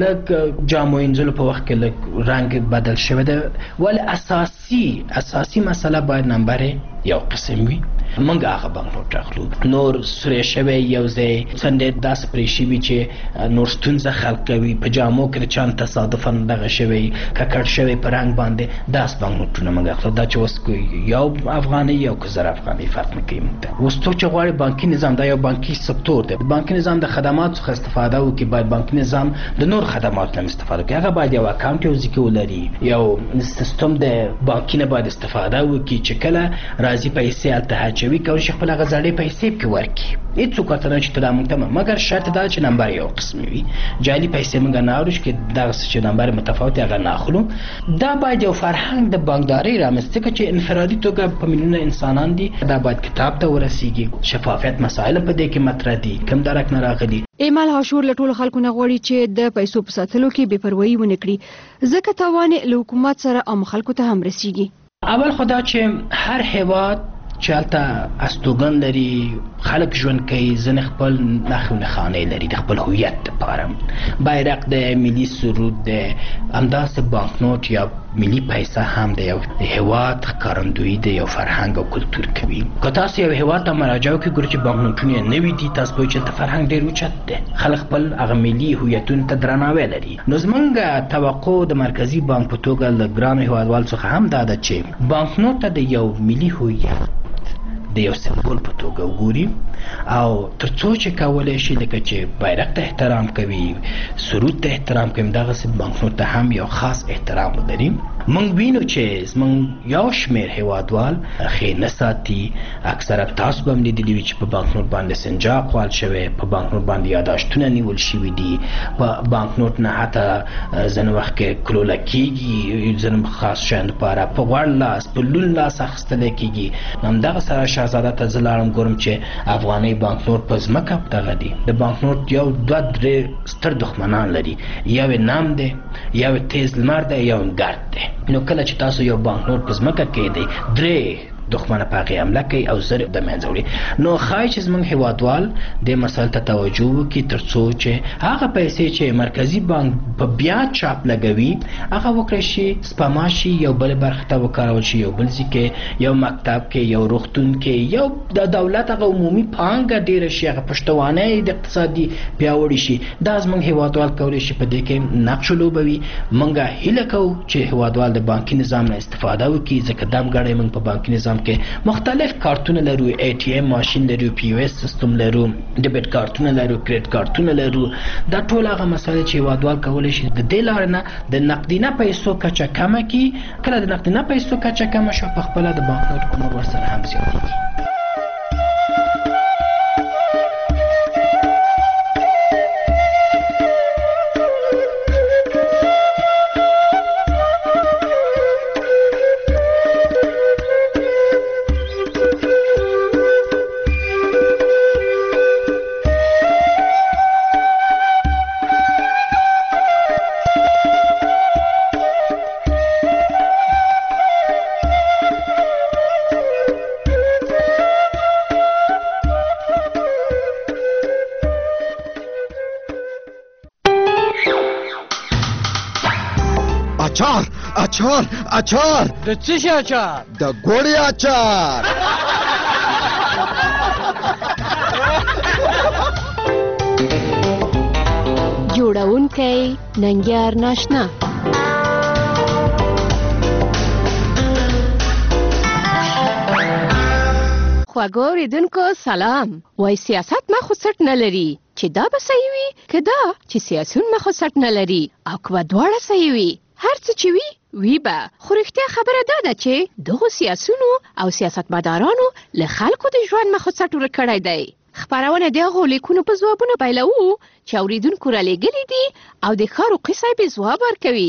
لږ جامو انځلو په وخت کې لږ رنګ بدل شوی دی ولې اساسي اساسي مسله باید نمبر یو قسم وي. موږ هغه بانک نوټ اخلو. نور سره شوی یو ځای څنډې داسې پرې شوي چې نور ستونزه خلق کوي په جامو کې د چا تصادفا دغه شوی ککړ شوی په رنګ باندې داسې بانک نوټونه موږ اخلو. دا چې اوس یو افغاني یو که زر افغاني فرق نه کوي. موږ اوس څوک چې غواړي بانکي نظام دا یو بانکي سکتور دی. بانکي نظام د خدماتو څخه استفاده وکړي باید بانکي نظام د نور خدماتو نه استفاده وکړي. هغه باید یو اکاونټ یو ځکه ولري یو سیستم د بانکي نه باید استفاده وکړي چې کله راځي پیسې هلته اچوي کولی شي خپل هغه زړې پیسې پکې ورکړي. هېڅوک ورته نه چې ته دا موږ ته مګر شرط دا چې نمبر یو قسم وي. جعلي پیسې موږ نه اورو چې دغسې چې نمبر متفاوت هغه نه اخلو. دا باید یو فرهنګ د بانکدارۍ رامنځته کړي چې انفرادي توګه په میلیونونه انسانان دي دا باید کتاب ته ورسیږي. شفافیت مسایل په دې کې مطرح دي کم درک نه راغلي. ایمل هاشور له ټولو خلکو نه غواړي چې د پیسو په ساتلو کې بې پروایي ونه کړي ځکه تاوان له حکومت سره عام خلکو ته هم رسیږي. اول خدا چې هر هیواد چې هلته استوګن لري خلک ژوند کوي ځینې خپل نښې نښانې لري د خپل هویت دپاره بیرق دی ملي سرود دی همداسې بانکنوټ یا ملي پیسه هم د یو هیواد ښکارندویي د یو فرهنګ او کلتور کوي. که تاسو یو هیواد ته مراجعه وکړئ ګورئ چې بانکنوټونه یې نوي دي تاسو پوهیږئ چې هلته فرهنګ ډېر اوچت دی خلک خپل هغه ملي هویتونو ته درناوی لري. نو زموږ توقع د مرکزي بانک په توګه له ګرانو هیوادوالو څخه هم دا ده چې بانکنوټ ته د یو ملي هویت د یو سمبول په توګه وګوري او تر څو چې کولی شي لکه چې بیرق ته احترام کوي سرود ته احترام کوي دغسې بانکنوټ ته هم یو خاص احترام ولري. مونږ وینو چې زمونږ یو شمېر هیوادوال ښې نه ساتي. اکثره تاسو به هم لیدلي وي چې په بانکنوټ باندې سنجاق خوال شوی، په بانکنوټ باندې یاداشتونه نیول شوي دي، په بانکنوټ نه حتی ځینې وخت کې کلوله کېږي، ځینې خاص شیانو لپاره په غوړ لاس په لون لاس اخیستلی کېږي. همدغه سره شهزاده ته زه لاړم ګورم چې افغاني بانکنوټ په ځمکه دغه دي. د بانکنوټ یو دوه درې ستر دښمنان لري، یو یې نام دی، یو یې تیز لمر دی، یو یې ګرد دی. نو کله چې تاسو یو بانکنوټ په ځمکه کېږدئ درې دښمنه په هغې حمله کوي او زر د منځه وړي. نو ښایي چې زموږ هیوادوال دې مسایل ته توجه وکړي تر څو چې هغه پیسې چې مرکزي بانک په بیا چاپ لګوي هغه وکړی شي سپما شي، یو بلې برخې ته وکارول شي، یو بل ځای کې، یو مکتب کې، یو روغتون کې، یو د دولت هغه عمومي پانګه ډېره شي، هغه پشتوانه د اقتصادي پیاوړي شي. دا زموږ هیوادوال کولی شي په دې کې نقش ولوبوي. موږ هیله کوو چې هیوادوال د بانکي نظام نه استفاده وکړي، ځکه دا ګڼې موږ په بانکي نظام کې مختلف کارتونه لرو، ای ټي ایم ماشین لرو، پی یو اس سیستم لرو، ډیبټ کارتونه لرو، کریډټ کارتونه لرو. دا ټول هغه مسایل چې هیوادوال کولی شي د دې لارې نه د نقدینه پیسو کچه کمه کړي. کله د نقدینه پیسو کچه کمه شو په خپله د بانکنوټ عمر ورسره هم زیاتېږي. اچار اچار اچار د څه شي اچار؟ د ګوړې اچار. جوړونکی ننګیار ناشنا. خواږه اوریدونکو سلام. وای سیاست ما خو سټ نه لري چې دا به صحیح وي که دا چې سیاسون ما خو سټ نه لري او که به دواړه صحیح وي. هر څه چې وي وي به، خو رښتیا خبره دا ده چې دغو سیاسونو او سیاستمدارانو له خلکو د ژوند مخ سټ ورک کړی دی. خپرونه د هغو لیکونو په ځوابونو پیلوو چې اوریدونکو رالیږلي دي او د ښاروقي صاحب یې ځواب ورکوي.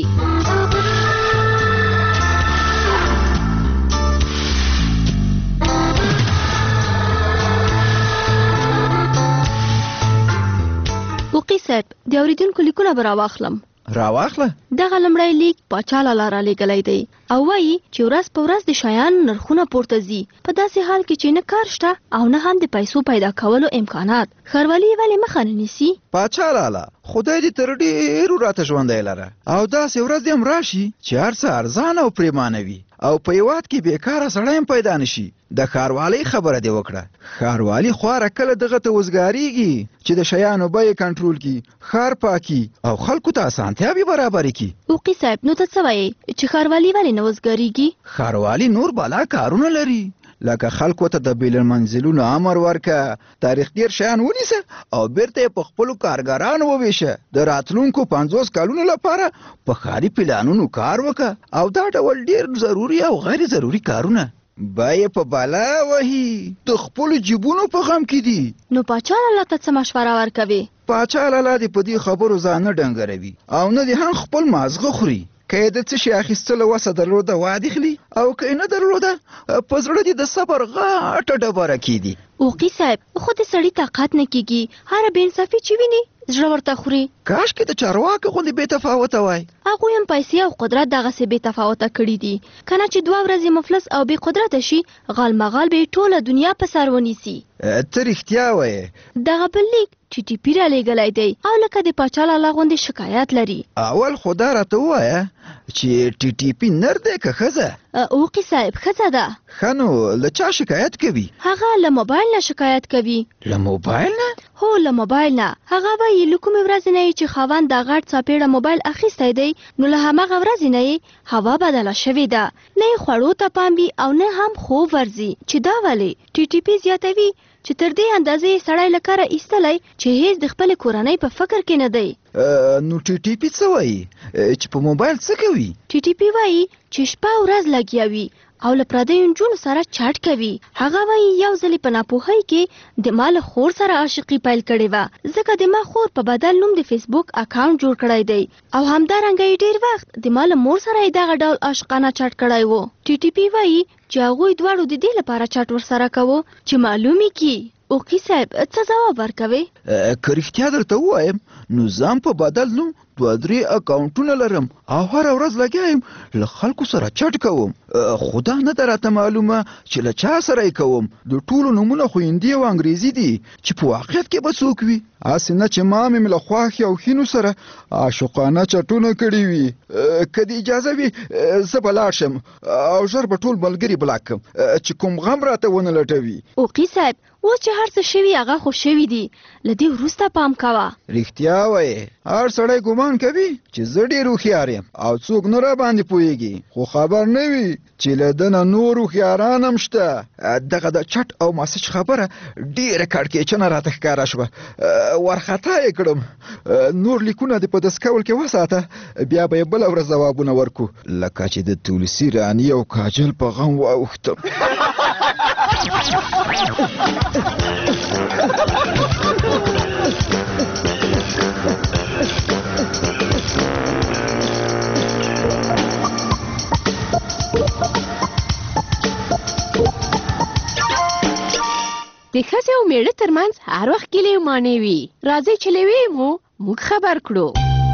وقي صاحب د اوریدونکو لیکونه به راواخلم. راواخله. دغه لمړی لیک پاچا لاله رالیږلی دی او وایي چې ورځ په ورځ د شیانو نرخونه پورته ځي، په داسې حال کې چې نه کار شته او نه هم د پیسو پیدا کولو امکانات. ښاروالي یې ولې مخه نه نیسي؟ پاچا لاله خدای دې تر ډېرو راته ژوندی لره او داسې ورځ دې هم راشي چې هر څه ارزانه او پرېمانه وي او په هېواد کې بېکاره سړی هم پیدا نه شي. د ښاروالۍ خبره دې وکړه. ښاروالي خواره کله دغه ته وزګارېږي چې د شیانو بیې کنټرول کړي، ښار پاکي او خلکو ته اسانتیاوې برابرې کړي. وقي صاحب نو ته څه وایې چې ښاروالي ولې نه وزګارېږي؟ ښاروالي نور بالا کارونه لري، لکه خلکو ته د بیل المنزلونو امر ورکه، تاریخ ډیر شیان ونیسه او بیرته یې په خپلو کارګرانو وویشه، د راتلونکو پنځوس کلونو لپاره په ښاري پلانونو کار وکړه او دا ډول ډیر ضروري او غیر ضروري کارونه. بیې په بالا وهي، د خپلو جیبونو په غم کې دي. نو پاچا لاله ته څه مشوره ورکوي؟ پاچا لاله دې په دې خبرو ځان نه ډنګروي او نه دې هم خپل مازغه خوري. که یې د څه شي اخیستلو وسه درلوده وعدې خلي او که یې نه درلوده په زړه دې د صبر غاټه ډبره کېدي. وقي صاحب خو د سړي طاقت نه کېږي، هره بې انصافي چې ویني زړه ورته خوري. کاشکې د چارواکو غوندې بې تفاوته وای. هغوی هم پیسې او قدرت دغسې بې تفاوته کړي دي، که نه چې دوه ورځې مفلس او بې قدرته شي غالمغال به یې ټوله دنیا په سر ونیسي. ته رښتیا وایې. دغه بل لیک ټي ټي پي رالیږلی دی او لکه د پاچا لاله غوندې شکایت لري. اول خو دا راته ووایه چې ټي ټي پي نر دی که ښځه؟ وقي صاحب ښځه ده. ښه نو له چا شکایت کوي؟ هغه له موبایل نه شکایت کوي. له موبایل نه؟ هو له موبایل نه. هغه وایي له کومې ورځې نه چې خاوند دا غټ څاپېړه موبایل اخیستی دی نو له همغه ورځې نه یې هوا بدله شوې ده، نه یې خوړو ته پام وي او نه هم خوب ورځي. چې دا ولې؟ ټي ټي پي زیاتوي چې تر دې اندازې سړی لکاره ایستلی چې هیڅ د خپل کورنۍ په فکر کې نه دی. نو ټي ټي پی څه وایي چې په موبایل څه کوي؟ ټي ټي پی وایي چې شپه ورځ لګیا وي او له پردیو نجونو سره چاټ کوي. هغه وایي یو ځلې په ناپوهۍ کې د ما له خور سره عاشقي پیل کړې وه، ځکه د ما خور په بدل نوم د فیسبوک اکاونټ جوړ کړی دی او همدارنګه یې ډېر وخت د ما له مور سره یې دغه ډول عاشقانه چاټ کړی و. ټي ټي پی وایي چې هغوی دواړو د دې لپاره چاټ ورسره کوو چې معلومي کی. اوقي صاحب څه ځواب ورکوي؟ که رښتیا درته ووایم نو ځان په بدل نوم دوه درې اکاونټونه لرم او هره ورځ لګیا یم له خلکو سره چټ کوم، خو دا نه ده راته معلومه چې له چا سره یې کوم. د ټولو نومونه خو هندي او انګریزي دي چې په واقعیت کې به څوک وي. هسې نه چې ما مې له خواښې او ښینو سره عاشقانه چټونه کړي وي. که د اجازه وي زه به لاړ شم او ژر به ټول ملګري بلاک کړم چې کوم غم راته ونه لټوي. اوقي صاحب اوس چې هر څه شوي هغه خو شوي دي، له دې وروسته پام کوه. رښتیا وایې، هر سړی ګمان کوي چې زه ډېر هوښیار یم او څوک نه راباندې پوهېږي، خو خبر نه وي چې له ده نه نور هوښیاران هم شته. دغه د چټ او مسج خبره ډېره کړکېچنه راته ښکاره شوه، وارخطا یې کړم. نور لیکونه دې په دستکول کې وساته، بیا به یې بله ورځ ځوابونه ورکو، لکه چې د تولسي رانی او کاجل په غم واوښتم. د ښځې او میړه ترمنځ هر وخت ګیلې مانې وي. راځئ چې له ویې مو موږ خبر کړو.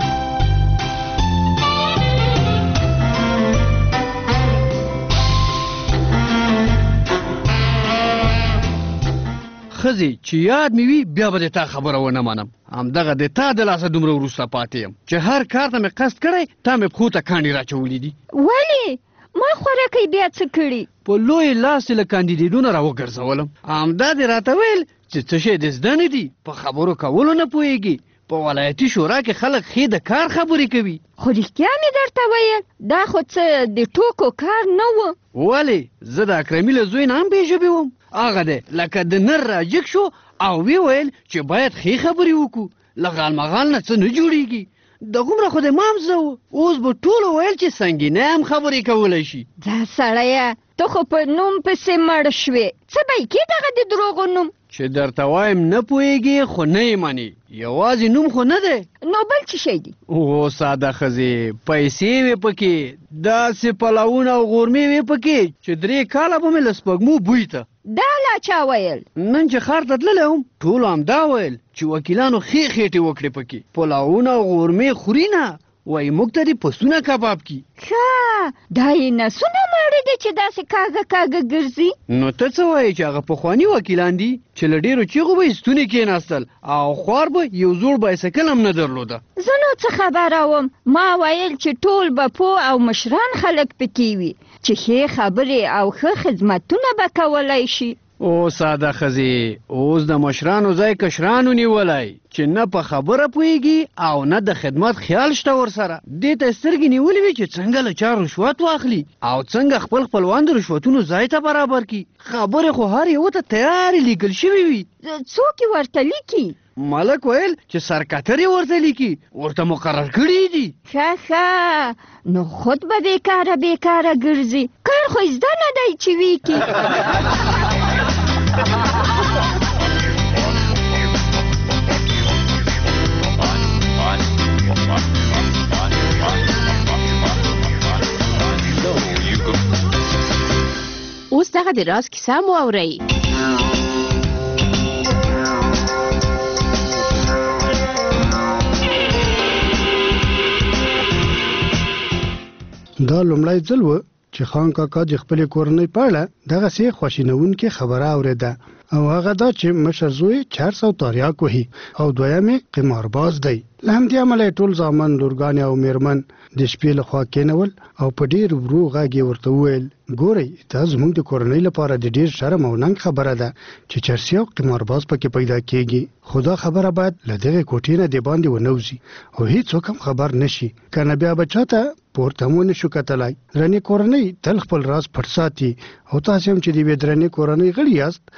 ښځې چې یاد مې وي بیا به د تا خبره ونه منم. همدغه د تا د لاسه دومره وروسته پاتې یم چې هر کار ته مې قصد کړی، تا مې پښو ته کاڼي راچولي دي. ولې؟ ما خوراکۍ بیا څه کړي؟ په لوی لاس یې له کاندیدېدو نه راوګرځولم. همدا دې راته ویل چې څه شی د زده نه دي، په خبرو کولو نه پوهېږي. په ولایتي شورا کې خلک ښې د کار خبرې کوي. خو رښتیا مې درته ویل دا خو څه د ټوکو کار نه و. ولې؟ زه د اکرمي له زوی نه هم بې ژبې وم. هغه دی لکه د نر راجګ شو او وی ویل چې باید ښې خبرې وکړو، له غالمغال نه څه نه جوړېږي. دغومره خو د مام زه و، اوس به ټولو ویل چې سنګینه هم خبرې کولی شي. دا سړیه ته خو په نوم پسې مړ شوې، څه به یې کې دغه د دروغو نوم؟ چې درته وایم نه پوهېږي خو نه یې منې، یوازې نوم خو نه دی. نو بل څه شی دی؟ او ساده ښځې، پیسې وې پکې، داسې پلونه او غورمې وې پکې چې درې کاله به مې له سپږمو بوی ته. دا لا چا ویل؟ نن چې ښار ته تللی وم ټولو همدا ویل چې وکیلانو ښې خېټې وکړې پکې، پلونه او غورمې خوري نه، وایي موږ ته دې پسونه کباب کي. ښه دا یې نسونه ماړه دي چې داسې کاږه کاږه ګرځي. نو ته څه وایې چې هغه پخواني وکیلان دي چې له ډېرو چیغو به یې ستونې کېناستل او خوار به یو زوړ بایسکل هم نه درلوده. زه نو څه خبره وم، ما ویل چې ټول به پوه او مشران خلک پکې وي چې ښې خبرې او ښه خدمتونه به کولی شي. او ساده ښځې، اوس د مشرانو ځای کشرانو نیولی چې نه په خبره پوهېږي او نه د خدمت خیال شته ورسره. دې ته سترګې نیولې وي چې څنګه له چا رشوت واخلي او څنګه خپل خپلوان د رشوتونو ځای ته برابر کړي. خبرې خو هر یو ته تیارې لیکل شوي وي. څوک یې ورته لیکي؟ ملک ویل چې سرکتر یې ورته لیکي، ورته مقرر کړي دي. ښه ښه نو خود به بېکاره بېکاره ګرځي، کار خو زده نه دی چې ویکي. اوس دغه د راز کیسه مو اورئ. دا لومړی ځل و چې خان کاکا د خپلې کورنۍ په اړه دغسې خواشینونکې خبره اورېده، او هغه دا چې مشر زوی چرس او تاریاک وهي او دویم یې قمارباز دی. له همدې امله یې ټول زامن، لورګانې او میرمن د شپې له خوا کېنول او په ډېر ورو غږ یې ورته وویل ګورئ دا زموږ د کورنۍ لپاره د ډېر شرم او ننګ خبره ده چې چرسي او قمارباز پکې پیدا کېږي، خو دا خبره باید له دغې کوټې نه د باندې ونوځي او هېڅوک هم خبر نشي، که نه بیا به چاته پورته هم ونه شو کتلی. درنې کورنۍ تل خپل راز پټ ساتي او تاسې هم چې د یوې درنې کورنۍ غړي یاست باید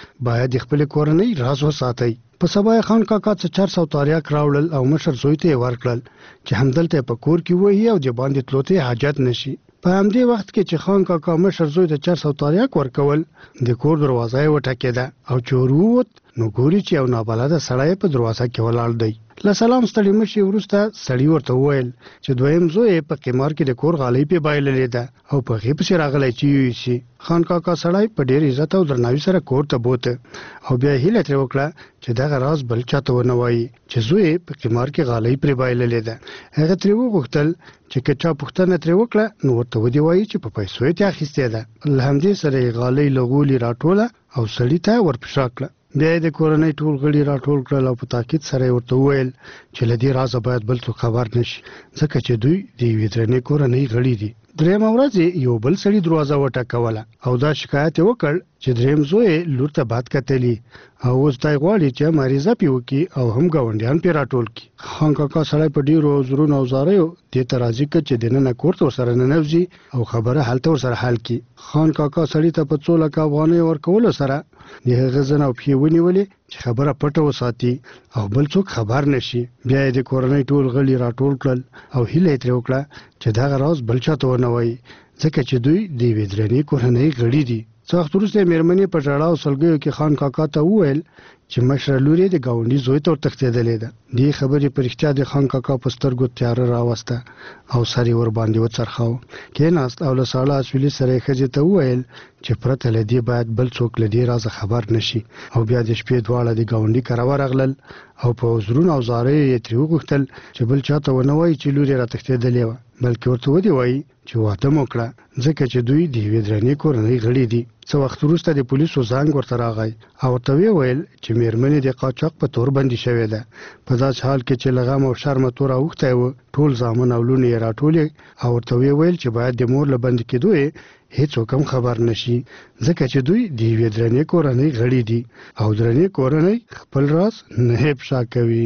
باید خپل کورنۍ راز وساتي. په سبا خان کاکا څه چار سو تاریاک راوړل او مشر زوی ته ورکړل چې همدلته په کور کې وایي او د باندې تلوته حاجت نشي. په همدې وخت کې چې خان کاکا مشر زوی ته چار سو تاریاک ورکول د کور دروازه یې وټکېده او چور ووت نو ګوري چې یو نابلده سړی په دروازه کې ولاړ دی. له سلام ستړي مشي وروسته سړي ورته وویل چې دویم زوی په قمار کې د کور غالۍ په بایللې ده او په غیب پسې راغلی چې یوسي. خان کاکا سړی په ډېر عزت او درناوي سره کور ته بوته او بیا هیله ترې وکړه چې دغه راز بل چاته ونه وایي چې زوی په قمار کې غالۍ پرې بایللې ده. هغه ترې وغوښتل چې که چا پوښتنه ترې وکړه نو ورته ودې وایي چې په پیسو یې ترې اخیستې ده. له همدې سره یې غالۍ له غولي راټوله او سړي ته ورپشا کړه. بیا یې د کورنۍ ټول غړي راټول کړل او په تاکید سره یې ورته وویل چې له دې رازه باید بل څوک خبر نشي ځکه چې دوی د یوې درنې کورنۍ غړي دي. درېیمه ورځ یو بل سړي دروازه وټکوله او دا شکایت یې وکړ چې درېیم زوی لور ته بد کتلي او اوس دی غواړي چې مریضه پې وکړي او هم ګاونډیان پې راټول کړي. خان کاکا سړی په ډېرو زرونو او زاریو دې ته راضي کړ چې دننه کور ته ورسره ننوځي او خبره هلته ورسره حل کړي. خان کاکا سړي ته په څو لکه افغانۍ ورکولو سره د هغه زن او پښې ونیولې چې خبره پټه وساتي او بل څوک خبر نشي. بیا یې د کورنۍ ټول غړي راټول کړل او هیله یې ترې وکړه چې دغه راز بل چاته ونه وایي ځکه چې دوی د یوې درنې کورنۍ غړي دي. څه وخت وروسته یې مېرمنې په ژړا او سلګیو کې خان کاکا ته وویل چې مشره لور یې د ګاونډي زوی ته ورتښتېدلې ده. دې خبرې په رښتیا د خان کاکا په سترګو تیاره راوسته او سر یې ورباندې وڅرخاوه. کېناست او له ساړه اسویلي سره یې ښځې ته وویل چې پرته له دې باید بل څوک له دې رازه خبر نشي او بیا د شپې دواړه د ګاونډي کره ورغلل او په زرونو او زاریو یې ترې وغوښتل چې بل چاته ونه وایي چې لور یې راتښتېدلې وه بلکې ورته ودې وایي چې واده مو کړه ځکه چې دوی د یوې درنې کورنۍ غړي دي. څه وخت وروسته د پولیسو زنګ ورته راغی او ورته ویې ویل چې مېرمنې د قاچاق په تور بندي شوې ده. په داسې حال کې چې له غم او شرمه توره اوښتی و ټول زامن او لوڼې یې راټولې او ورته ویې ویل چې باید د مور له بندي کېدو یې هیڅوک هم خبر نشي ځکه چې دوی د یوې درنې کورنۍ غړي دي او درنې کورنۍ خپل راز نه افشا کوي.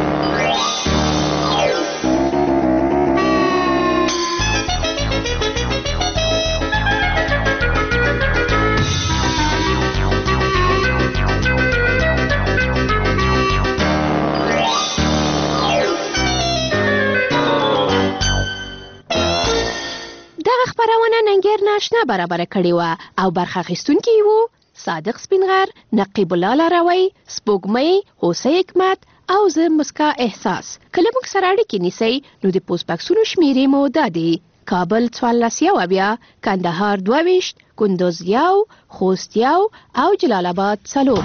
ناشنا برابر کړی و او برخه اخیستونکي وو صادق سپینغر، نقیب الله لاروی، سپوږمۍ، هوسۍ حکمت او زه مسکا احساس. کله موږ سره اړیکې نیسئ نو د پوسټ باکسونو شمیرې مو دا دي: کابل څوارلس یو اویا، کندهار دوه ویشت، کندوز یو، خوست یو او جلال آباد څلور.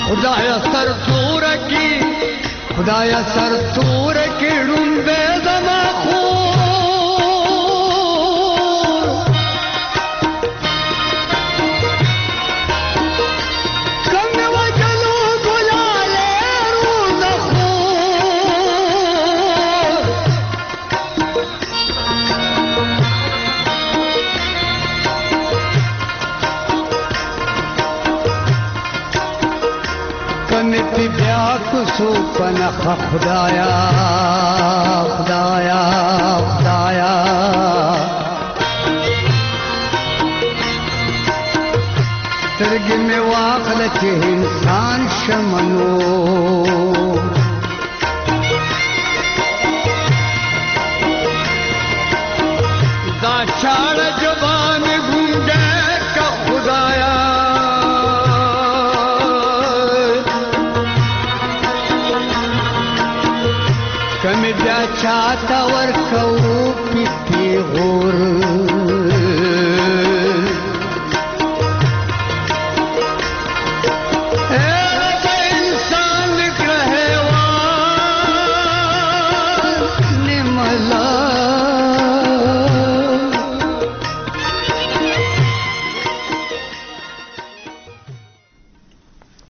خدایا سر تور کی خدایا سر تور کی ړومبه زما خور کم وجلو ګلاله روز خور کنتی بیا کسو پنخ خدایا خدایا خدایا سترګې مې واخله چې انسان شمنو دا چاړه جوان ګونډه کا خدایا کمی بیا چاہتا ورکو پی پی غور